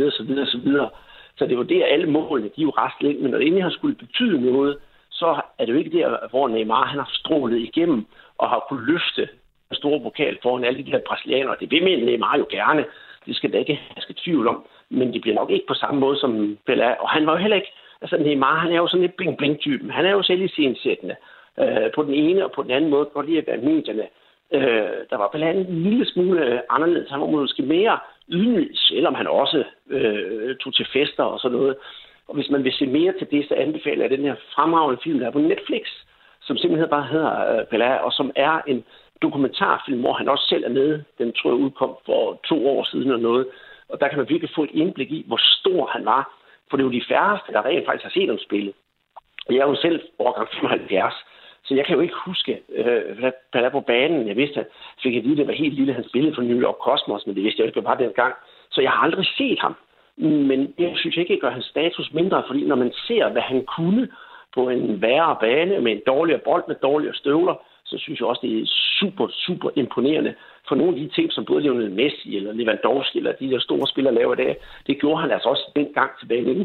Så det var der, alle målene, de er jo restlet ind. Men når det endelig har skulle betyde noget, så er det jo ikke der, hvor Neymar han har strålet igennem og har kunnet løfte en stor pokal foran alle de der brasilianere. Det vil med Neymar jo gerne. Det skal der ikke have tvivl om. Men det bliver nok ikke på samme måde som Pelé. Og han var jo heller ikke... Altså Neymar, han er jo sådan lidt bling-bling-typen. Han er jo selv i scenesættende. På den ene og på den anden måde godt lige at være medierne. Der var Pelé en lille smule anderledes. Han var måske mere ydmyg, selvom han også tog til fester og sådan noget. Og hvis man vil se mere til det, så anbefaler jeg den her fremragende film, der er på Netflix, som simpelthen bare hedder Pelé, og som er en dokumentarfilm, hvor han også selv er med. Den tror jeg udkom for 2 år siden eller noget. Og der kan man virkelig få et indblik i, hvor stor han var. For det er jo de færreste, der rent faktisk har set ham spille. Jeg er jo selv årgang 75, så jeg kan jo ikke huske, hvad der på banen. Jeg vidste, at fik at vide, det var helt lille, han spillede for New York Cosmos, men det vidste jeg ikke bare dengang. Så jeg har aldrig set ham. Men jeg synes ikke, at gør hans status mindre, fordi når man ser, hvad han kunne på en værre bane med en dårligere bold, med dårligere støvler, så synes jeg også, det er super, super imponerende. For nogle af de ting, som både Lionel Messi eller Lewandowski eller de der store spillere laver i dag, det gjorde han altså også dengang tilbage i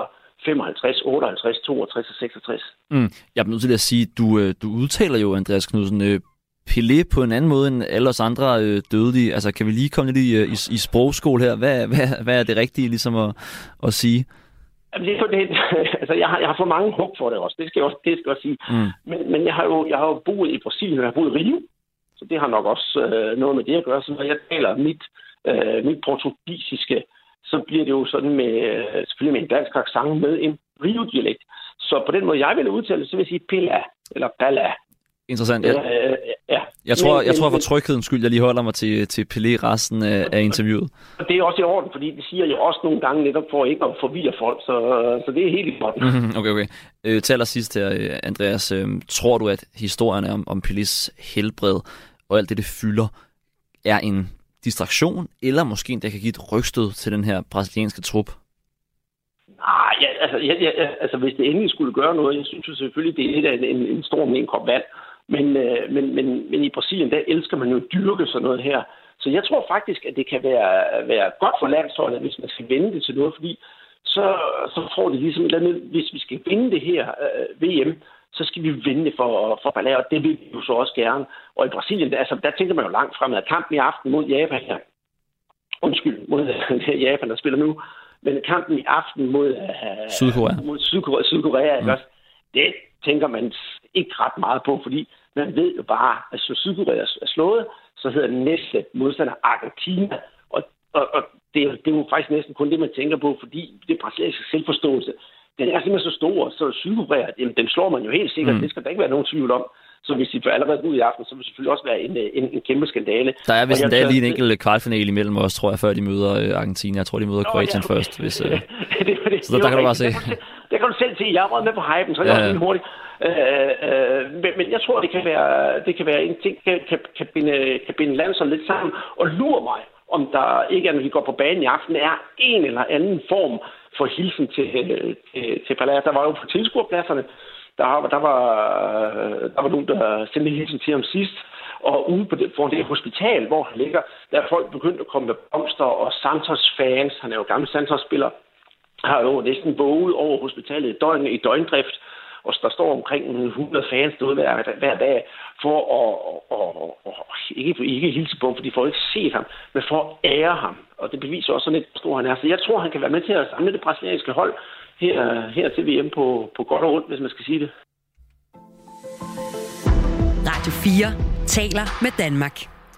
1955, 58, 62 og 66. Jeg er nødt til at sige, du udtaler jo, Andreas Knudsen, Pelé på en anden måde end alle os andre dødelige. Altså, kan vi lige komme lidt i sprogskole her? Hvad er det rigtige ligesom at sige? Jamen, det er det. Altså, jeg har for mange hug for det også. Det skal jeg også sige. Men jeg har jo boet i Brasilien, og jeg har boet i Rio. Så det har nok også noget med det at gøre. Så når jeg taler mit portugisiske, så bliver det jo sådan selvfølgelig med en dansk accent med en Rio-dialekt. Så på den måde, jeg vil udtale, så vil jeg sige Pelé, eller Pelé. Interessant, ja. Jeg tror for tryghedens skyld, jeg lige holder mig til Pelé resten af interviewet. Og det er også i orden, fordi det siger jeg også nogle gange netop for ikke at forvirre folk, så det er helt i orden. Okay. Til allersidst her, Andreas. Tror du, at historierne om Pelés helbred og alt det fylder, er en distraktion, eller måske endda kan give et rygstød til den her brasilianske trup? Nej, altså hvis det endelig skulle gøre noget, jeg synes jo selvfølgelig, det er lidt af en stor med en kop vand. Men i Brasilien, der elsker man jo at dyrke sådan noget her. Så jeg tror faktisk, at det kan være godt for landsholdet, hvis man skal vende det til noget, fordi så får det ligesom et eller andet, hvis vi skal vinde det her VM, så skal vi vinde det for Pelé, og det vil vi jo så også gerne. Og i Brasilien, der tænker man jo langt frem, at kampen i aften mod Japan her, mod Japan, der spiller nu, men kampen i aften mod Sydkorea, det tænker man ikke ret meget på, fordi man ved jo bare, at så Sydkorea er slået, så hedder den næste modstander Argentina, og det er jo faktisk næsten kun det, man tænker på, fordi det brasilianske selvforståelse, den er simpelthen så stor, så Sydkorea, den slår man jo helt sikkert, det skal der ikke være nogen tvivl om. Så hvis de får allerede ud i aften, så vil det selvfølgelig også være en kæmpe skandale. Der er vist endda lige en enkelt kvartfinale imellem os, tror jeg, før de møder Argentina. Jeg tror, de møder Kroatien først. Hvis, så der kan du bare se. Der kan du selv se, jeg har været med på hypen, så er det også lige hurtigt. Men jeg tror, det kan være en ting, kan binde landet sådan lidt sammen. Og lurer mig, om der ikke, når vi går på banen i aften, er en eller anden form for hilsen til Palace. Der var jo på tilskuerpladserne, der var nogen, der sendte en hilsen til ham sidst. Og ude på det hospital, hvor han ligger, der er folk begyndt at komme med blomster, og Santos-fans, han er jo gammel Santos-spiller, har jo næsten våget over hospitalet i døgndrift, og der står omkring 100 fans derude hver dag, for at ikke hilse på ham, for de får ikke set ham, men for at ære ham. Og det beviser også sådan lidt, hvor stor han er. Så jeg tror, han kan være med til at samle det brasilianske hold her til VM på godt og ondt, hvis man skal sige det. Radio 4 taler med Danmark.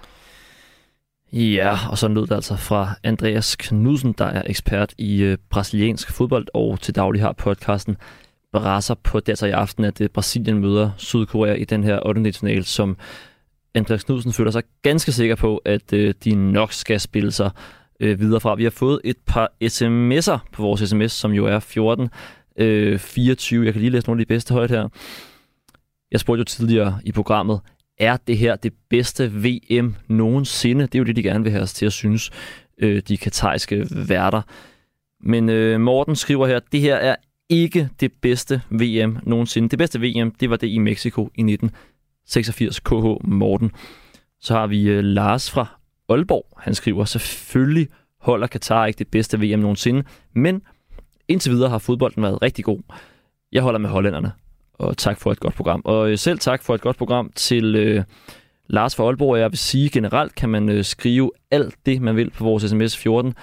Ja, og så lød det altså fra Andreas Knudsen, der er ekspert i brasiliansk fodbold, og til daglig har podcasten Brasser på data i aften, at Brasilien møder Sydkorea i den her 8. finale, som Andreas Knudsen føler sig ganske sikker på, at de nok skal spille sig videre fra. Vi har fået et par sms'er på vores sms, som jo er 1424. Jeg kan lige læse nogle af de bedste højt her. Jeg spurgte jo tidligere i programmet, er det her det bedste VM nogensinde? Det er jo det, de gerne vil have os til at synes, de katariske værter. Men Morten skriver her, det her er ikke det bedste VM nogensinde. Det bedste VM, det var det i Mexico i 1986, KH Morten. Så har vi Lars fra Aalborg. Han skriver, selvfølgelig holder Katar ikke det bedste VM nogensinde, men indtil videre har fodbolden været rigtig god. Jeg holder med hollænderne. Og tak for et godt program. Og selv tak for et godt program til Lars fra Aalborg. Jeg vil sige, generelt kan man skrive alt det, man vil på vores sms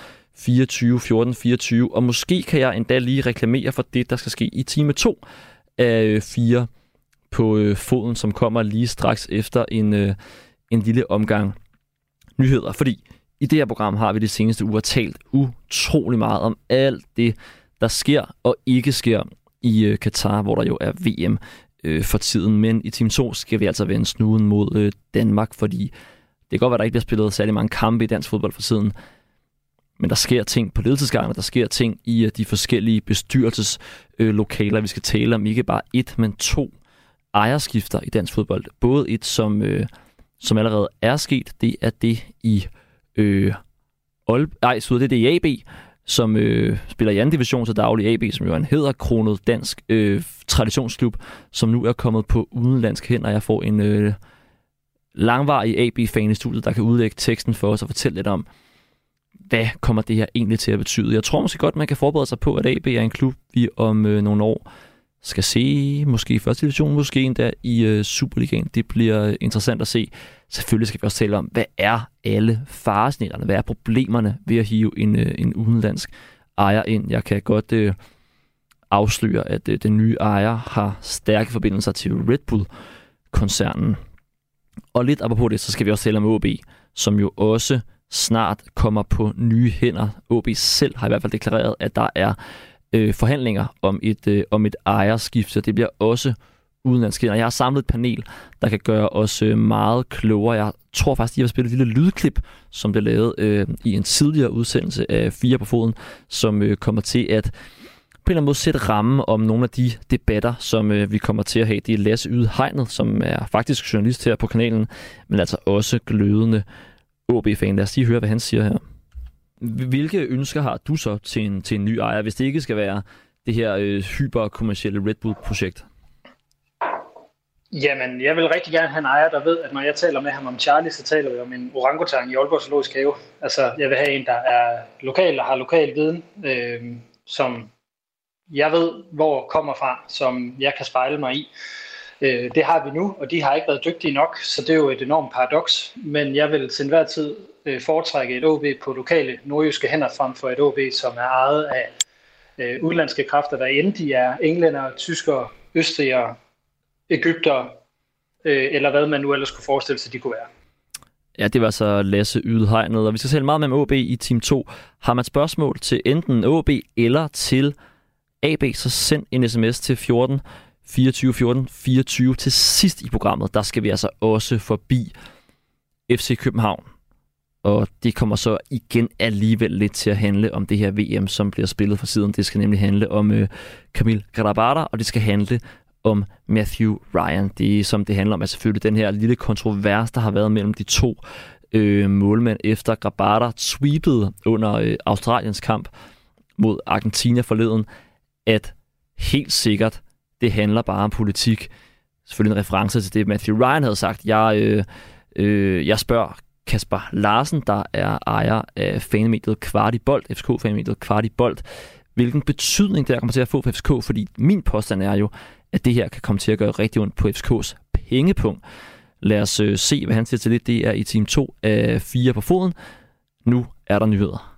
1424. Og måske kan jeg endda lige reklamere for det, der skal ske i time 2 af 4 på foden, som kommer lige straks efter en lille omgang nyheder. Fordi i det her program har vi de seneste uger talt utrolig meget om alt det, der sker og ikke sker i Katar, hvor der jo er VM for tiden. Men i time 2 skal vi altså vende snuden mod Danmark, fordi det kan godt være, der ikke bliver spillet særlig mange kampe i dansk fodbold for tiden. Men der sker ting på ledelsesgangene, der sker ting i de forskellige bestyrelseslokaler. Vi skal tale om ikke bare 1, men 2 ejerskifter i dansk fodbold. Både et, som allerede er sket, det er det i det i AB, som spiller i anden division til daglig. AB, som jo er en hæderkronet dansk traditionsklub, som nu er kommet på udenlandsk hænder. Jeg får en langvarig AB-fan i studiet, der kan udlægge teksten for os og fortælle lidt om, hvad kommer det her egentlig til at betyde. Jeg tror måske godt, man kan forberede sig på, at AB er en klub, vi om nogle år skal se, måske i første division, måske endda i Superligaen. Det bliver interessant at se. Selvfølgelig skal vi også tale om, hvad er alle faresnitterne? Hvad er problemerne ved at hive en udenlandsk ejer ind? Jeg kan godt afsløre, at den nye ejer har stærke forbindelser til Red Bull-koncernen. Og lidt apropos det, så skal vi også tale om OB, som jo også snart kommer på nye hænder. OB selv har i hvert fald deklareret, at der er forhandlinger om et ejerskifte. Det bliver også udenlandsk. Jeg har samlet et panel, der kan gøre os meget klogere. Jeg tror faktisk, de har spillet et lille lydklip, som blev lavet i en tidligere udsendelse af 4 på foden, som kommer til at på en eller anden måde sætte ramme om nogle af de debatter, som vi kommer til at have. Det er Lasse Yde Hegnet, som er faktisk journalist her på kanalen, men altså også glødende OB-fan. Lad os lige høre, hvad han siger her. Hvilke ønsker har du så til en ny ejer, hvis det ikke skal være det her hyperkommercielle Red Bull-projekt? Jamen, jeg vil rigtig gerne have en ejer, der ved, at når jeg taler med ham om Charlie, så taler vi om en orangutang i Aalborg Zoologisk Have. Altså, jeg vil have en, der er lokal og har lokal viden, som jeg ved, hvor kommer fra, som jeg kan spejle mig i. Det har vi nu, og de har ikke været dygtige nok, så det er jo et enormt paradoks. Men jeg vil til enhver tid foretrække et OB på lokale nordjyske hænder frem for et OB, som er ejet af udenlandske kræfter, der end de er englænder, tyskere, østrigere, egypter, eller hvad man nu ellers kunne forestille sig, de kunne være. Ja, det var så Lasse Yde Hegnet, og vi skal tale meget med OB i Team 2. Har man spørgsmål til enten OB eller til AB, så send en sms til 24-14, 24 til sidst i programmet, der skal vi altså også forbi FC København. Og det kommer så igen alligevel lidt til at handle om det her VM, som bliver spillet for siden. Det skal nemlig handle om Kamil Grabara, og det skal handle om Matthew Ryan. Det, som det handler om, er selvfølgelig den her lille kontrovers, der har været mellem de to målmænd, efter Grabara sweepede under Australiens kamp mod Argentina forleden, at helt sikkert, det handler bare om politik. Selvfølgelig en reference til det, Matthew Ryan havde sagt. Jeg spørger Kasper Larsen, der er ejer af fanmediet Kvartibolt, FCK-fanmediet Kvartibolt, hvilken betydning det her kommer til at få for FCK, fordi min påstand er jo, at det her kan komme til at gøre rigtig ondt på FCKs pengepunkt. Lad os se, hvad han siger til det. Det er i time 2 af 4 på foden. Nu er der nyheder.